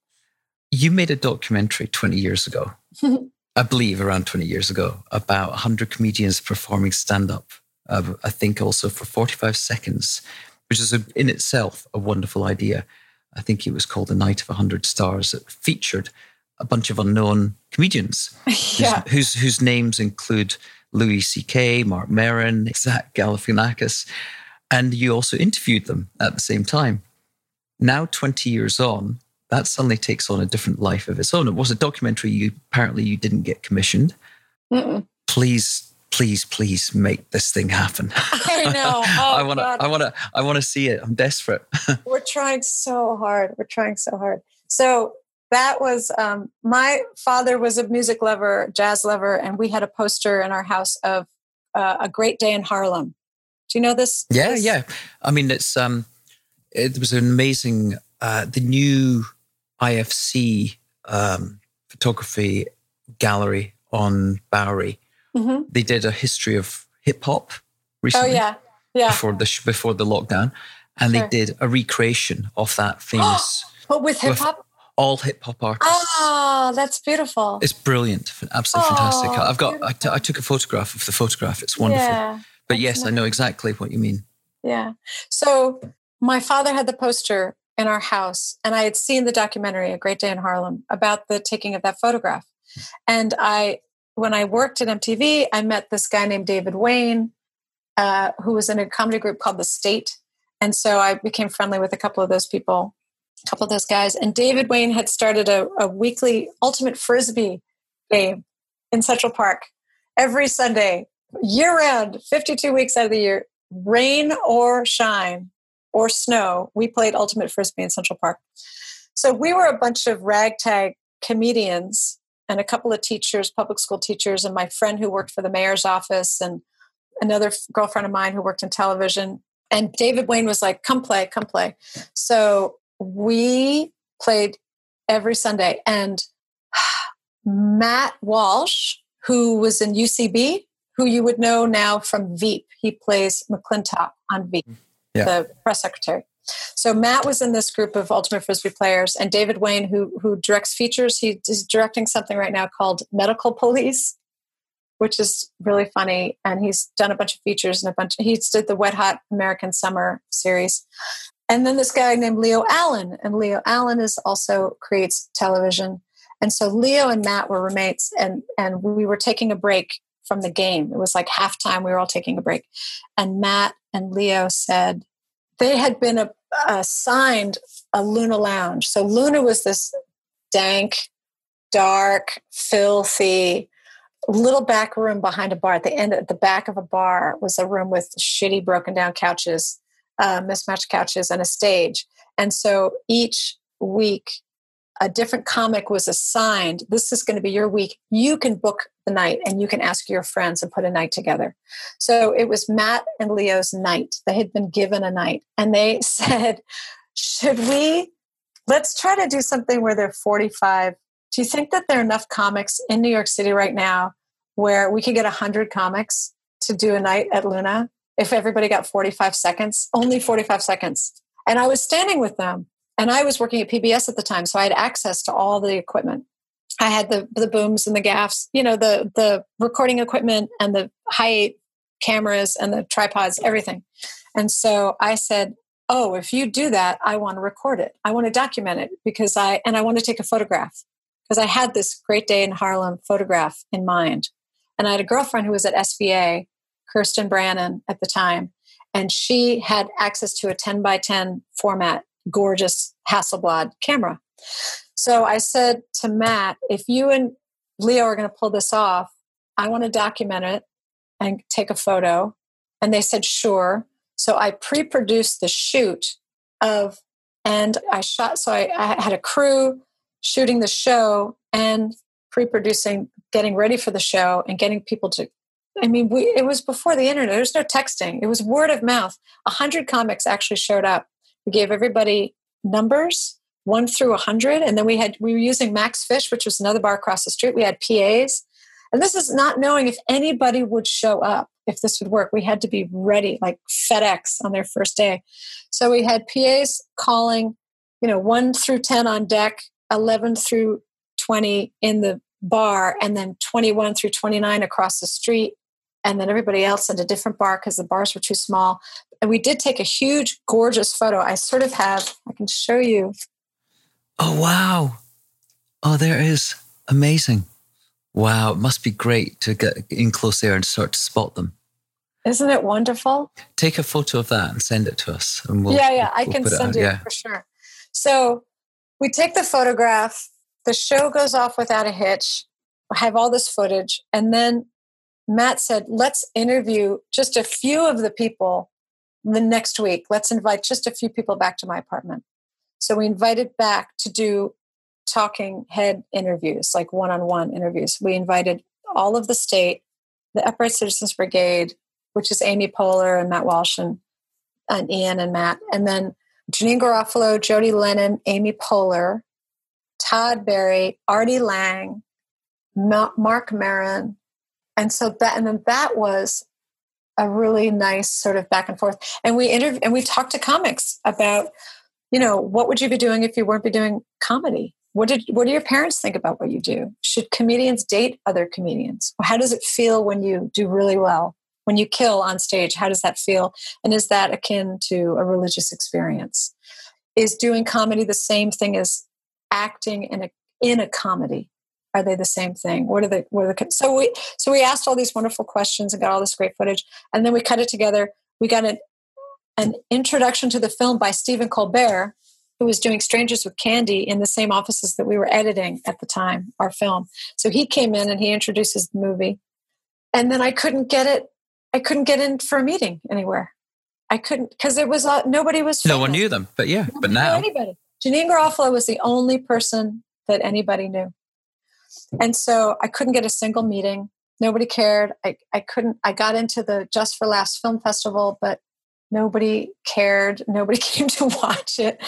You made a documentary 20 years ago, I believe around 20 years ago, about 100 comedians performing stand-up, I think also for 45 seconds, which is in itself a wonderful idea. I think it was called The Night of 100 Stars. It featured a bunch of unknown comedians whose names include Louis C.K., Mark Maron, Zach Galifianakis, and you also interviewed them at the same time. Now, 20 years on, that suddenly takes on a different life of its own. It was a documentary you didn't get commissioned. Mm-mm. Please make this thing happen. I know. Oh, I want to see it. I'm desperate. We're trying so hard. So that was, my father was a music lover, jazz lover, and we had a poster in our house of A Great Day in Harlem. Do you know this? Yeah. I mean, it was an amazing, the new IFC photography gallery on Bowery. Mm-hmm. They did a history of hip hop recently. Oh yeah. Before the lockdown, and they did a recreation of that famous. But with hip hop. All hip hop artists. Oh, that's beautiful. It's brilliant, absolutely fantastic. I took a photograph of the photograph. It's wonderful. Yeah, but yes, I know exactly what you mean. Yeah. So my father had the poster in our house, and I had seen the documentary A Great Day in Harlem about the taking of that photograph. And when I worked at MTV, I met this guy named David Wayne, who was in a comedy group called The State. And so I became friendly with a couple of those people, a couple of those guys. And David Wayne had started a weekly ultimate Frisbee game in Central Park every Sunday, year-round, 52 weeks out of the year, rain or shine or snow. We played ultimate Frisbee in Central Park. So we were a bunch of ragtag comedians and a couple of teachers, public school teachers, and my friend who worked for the mayor's office, and another girlfriend of mine who worked in television. And David Wayne was like, come play. So we played every Sunday. And Matt Walsh, who was in UCB, who you would know now from Veep, he plays McClintock on Veep, the press secretary. So Matt was in this group of Ultimate Frisbee players, and David Wayne, who directs features, he's directing something right now called Medical Police, which is really funny. And he's done a bunch of features and he did the Wet Hot American Summer series. And then this guy named Leo Allen, and Leo Allen also creates television. And so Leo and Matt were roommates, and we were taking a break from the game. It was like halftime. We were all taking a break. And Matt and Leo said, they had been assigned a Luna Lounge. So Luna was this dank, dark, filthy little back room behind a bar. At the back of a bar was a room with shitty, broken down couches, mismatched couches, and a stage. And so each week, a different comic was assigned. This is going to be your week. You can book the night and you can ask your friends and put a night together. So it was Matt and Leo's night. They had been given a night and they said, let's try to do something where they're 45. Do you think that there are enough comics in New York City right now where we could get 100 comics to do a night at Luna if everybody got 45 seconds, only 45 seconds? And I was standing with them. And I was working at PBS at the time, so I had access to all the equipment. I had the booms and the gaffs, the recording equipment and the high cameras and the tripods, everything. And so I said, oh, if you do that, I want to record it. I want to document it because I want to take a photograph because I had this Great Day in Harlem photograph in mind. And I had a girlfriend who was at SVA, Kirsten Brannon at the time, and she had access to a 10 by 10 format, gorgeous Hasselblad camera. So I said to Matt, if you and Leo are going to pull this off, I want to document it and take a photo. And they said, sure. So I pre-produced the shoot and I shot. So I had a crew shooting the show and pre-producing, getting ready for the show and getting people to, it was before the internet. There was no texting. It was word of mouth. 100 comics actually showed up. We gave everybody numbers 1 through 100. And then we were using Max Fish, which was another bar across the street. We had PAs. And this is not knowing if anybody would show up, if this would work. We had to be ready, like FedEx on their first day. So we had PAs calling, 1 through 10 on deck, 11 through 20 in the bar, and then 21 through 29 across the street. And then everybody else at a different bar because the bars were too small. And we did take a huge, gorgeous photo. I can show you. Oh, wow. Oh, there is. Amazing. Wow. It must be great to get in close there and start to spot them. Isn't it wonderful? Take a photo of that and send it to us. And I can send it for sure. So we take the photograph. The show goes off without a hitch. I have all this footage. And then Matt said, let's interview just a few of the people the next week. Let's invite just a few people back to my apartment. So we invited back to do talking head interviews, like one-on-one interviews. We invited all of the state, the Upright Citizens Brigade, which is Amy Poehler and Matt Walsh and Ian and Matt. And then Janine Garofalo, Jody Lennon, Amy Poehler, Todd Berry, Artie Lang, Mark Maron. And so that was a really nice sort of back and forth. And we talked to comics about, what would you be doing if you weren't be doing comedy? What do your parents think about what you do? Should comedians date other comedians? How does it feel when you do really well? When you kill on stage, how does that feel? And is that akin to a religious experience? Is doing comedy the same thing as acting in a comedy? Are they the same thing? So we asked all these wonderful questions and got all this great footage, and then we cut it together. We got an introduction to the film by Stephen Colbert, who was doing Strangers with Candy in the same offices that we were editing at the time, our film. So he came in and he introduces the movie, and then I couldn't get in for a meeting anywhere. I couldn't because it was nobody was. Famous. No one knew them, but now anybody. Janine Garofalo was the only person that anybody knew. And so I couldn't get a single meeting. Nobody cared. I got into the Just for Laughs Film Festival, but nobody cared. Nobody came to watch it.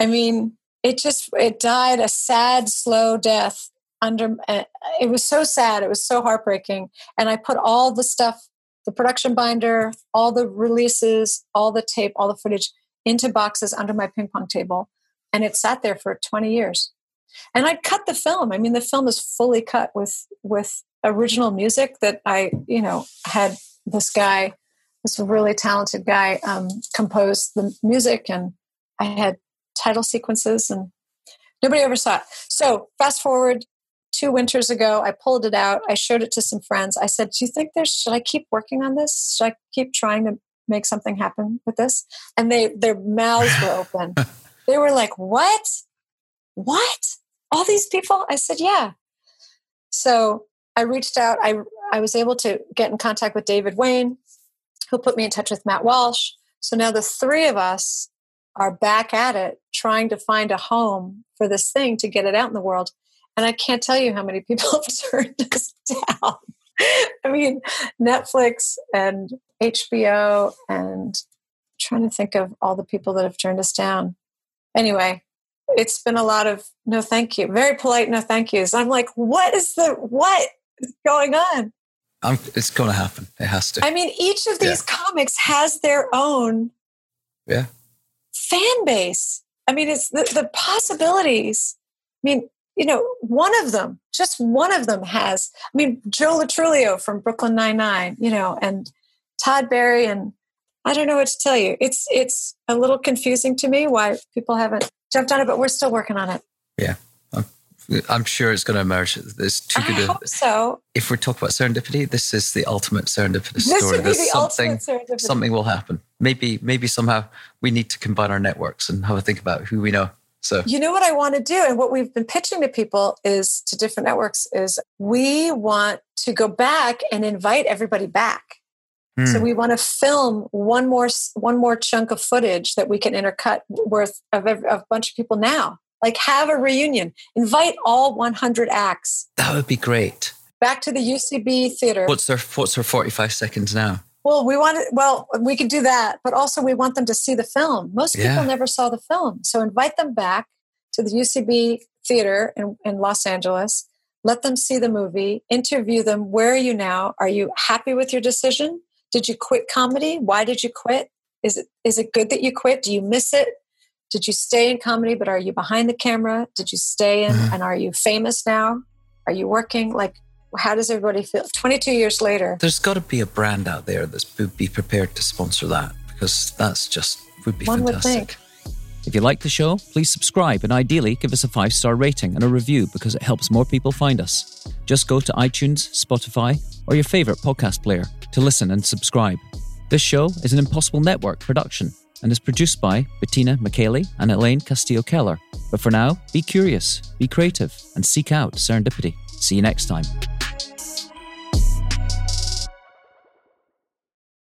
It died a sad, slow death it was so sad. It was so heartbreaking. And I put all the stuff, the production binder, all the releases, all the tape, all the footage into boxes under my ping pong table. And it sat there for 20 years. And I'd cut the film. The film is fully cut with original music that I, had this really talented guy, compose the music, and I had title sequences, and nobody ever saw it. So fast forward 2 winters ago, I pulled it out. I showed it to some friends. I said, do you think should I keep working on this? Should I keep trying to make something happen with this. And their mouths were open. They were like, what? All these people? I said, yeah. So I reached out. I was able to get in contact with David Wayne, who put me in touch with Matt Walsh. So now the three of us are back at it, trying to find a home for this thing to get it out in the world. And I can't tell you how many people have turned us down. I mean, Netflix and HBO, and I'm trying to think of all the people that have turned us down. Anyway, it's been a lot of no thank you, very polite no thank yous. I'm like, what is going on? It's going to happen. It has to. I mean, each of these comics has their own fan base. I mean, it's the possibilities. I mean, just one of them has, I mean, Joe Latrulio from Brooklyn Nine-Nine, and Todd Barry, and I don't know what to tell you. It's a little confusing to me why people haven't jumped on it, but we're still working on it. Yeah. I'm sure it's going to emerge. There's too good. I hope so. If we're talking about serendipity, this is the ultimate serendipitous story. This would be the ultimate serendipity. Something will happen. Maybe somehow we need to combine our networks and have a think about who we know. So, you know what I want to do, and what we've been pitching to people to different networks is we want to go back and invite everybody back. So we want to film one more chunk of footage that we can intercut worth of a bunch of people now. Like, have a reunion. Invite all 100 acts. That would be great. Back to the UCB theater. What's their 45 seconds now? Well, we could do that, but also we want them to see the film. Most people never saw the film. So invite them back to the UCB theater in Los Angeles. Let them see the movie. Interview them. Where are you now? Are you happy with your decision? Did you quit comedy? Why did you quit? Is it good that you quit? Do you miss it? Did you stay in comedy, but are you behind the camera? Did you stay in, and are you famous now? Are you working? Like, how does everybody feel 22 years later? There's got to be a brand out there that would be prepared to sponsor that, because that's would be fantastic. Would think. If you like the show, please subscribe and ideally give us a 5-star rating and a review, because it helps more people find us. Just go to iTunes, Spotify, or your favorite podcast player to listen and subscribe. This show is an Impossible Network production and is produced by Bettina McKaylee and Elaine Castillo-Keller. But for now, be curious, be creative, and seek out serendipity. See you next time.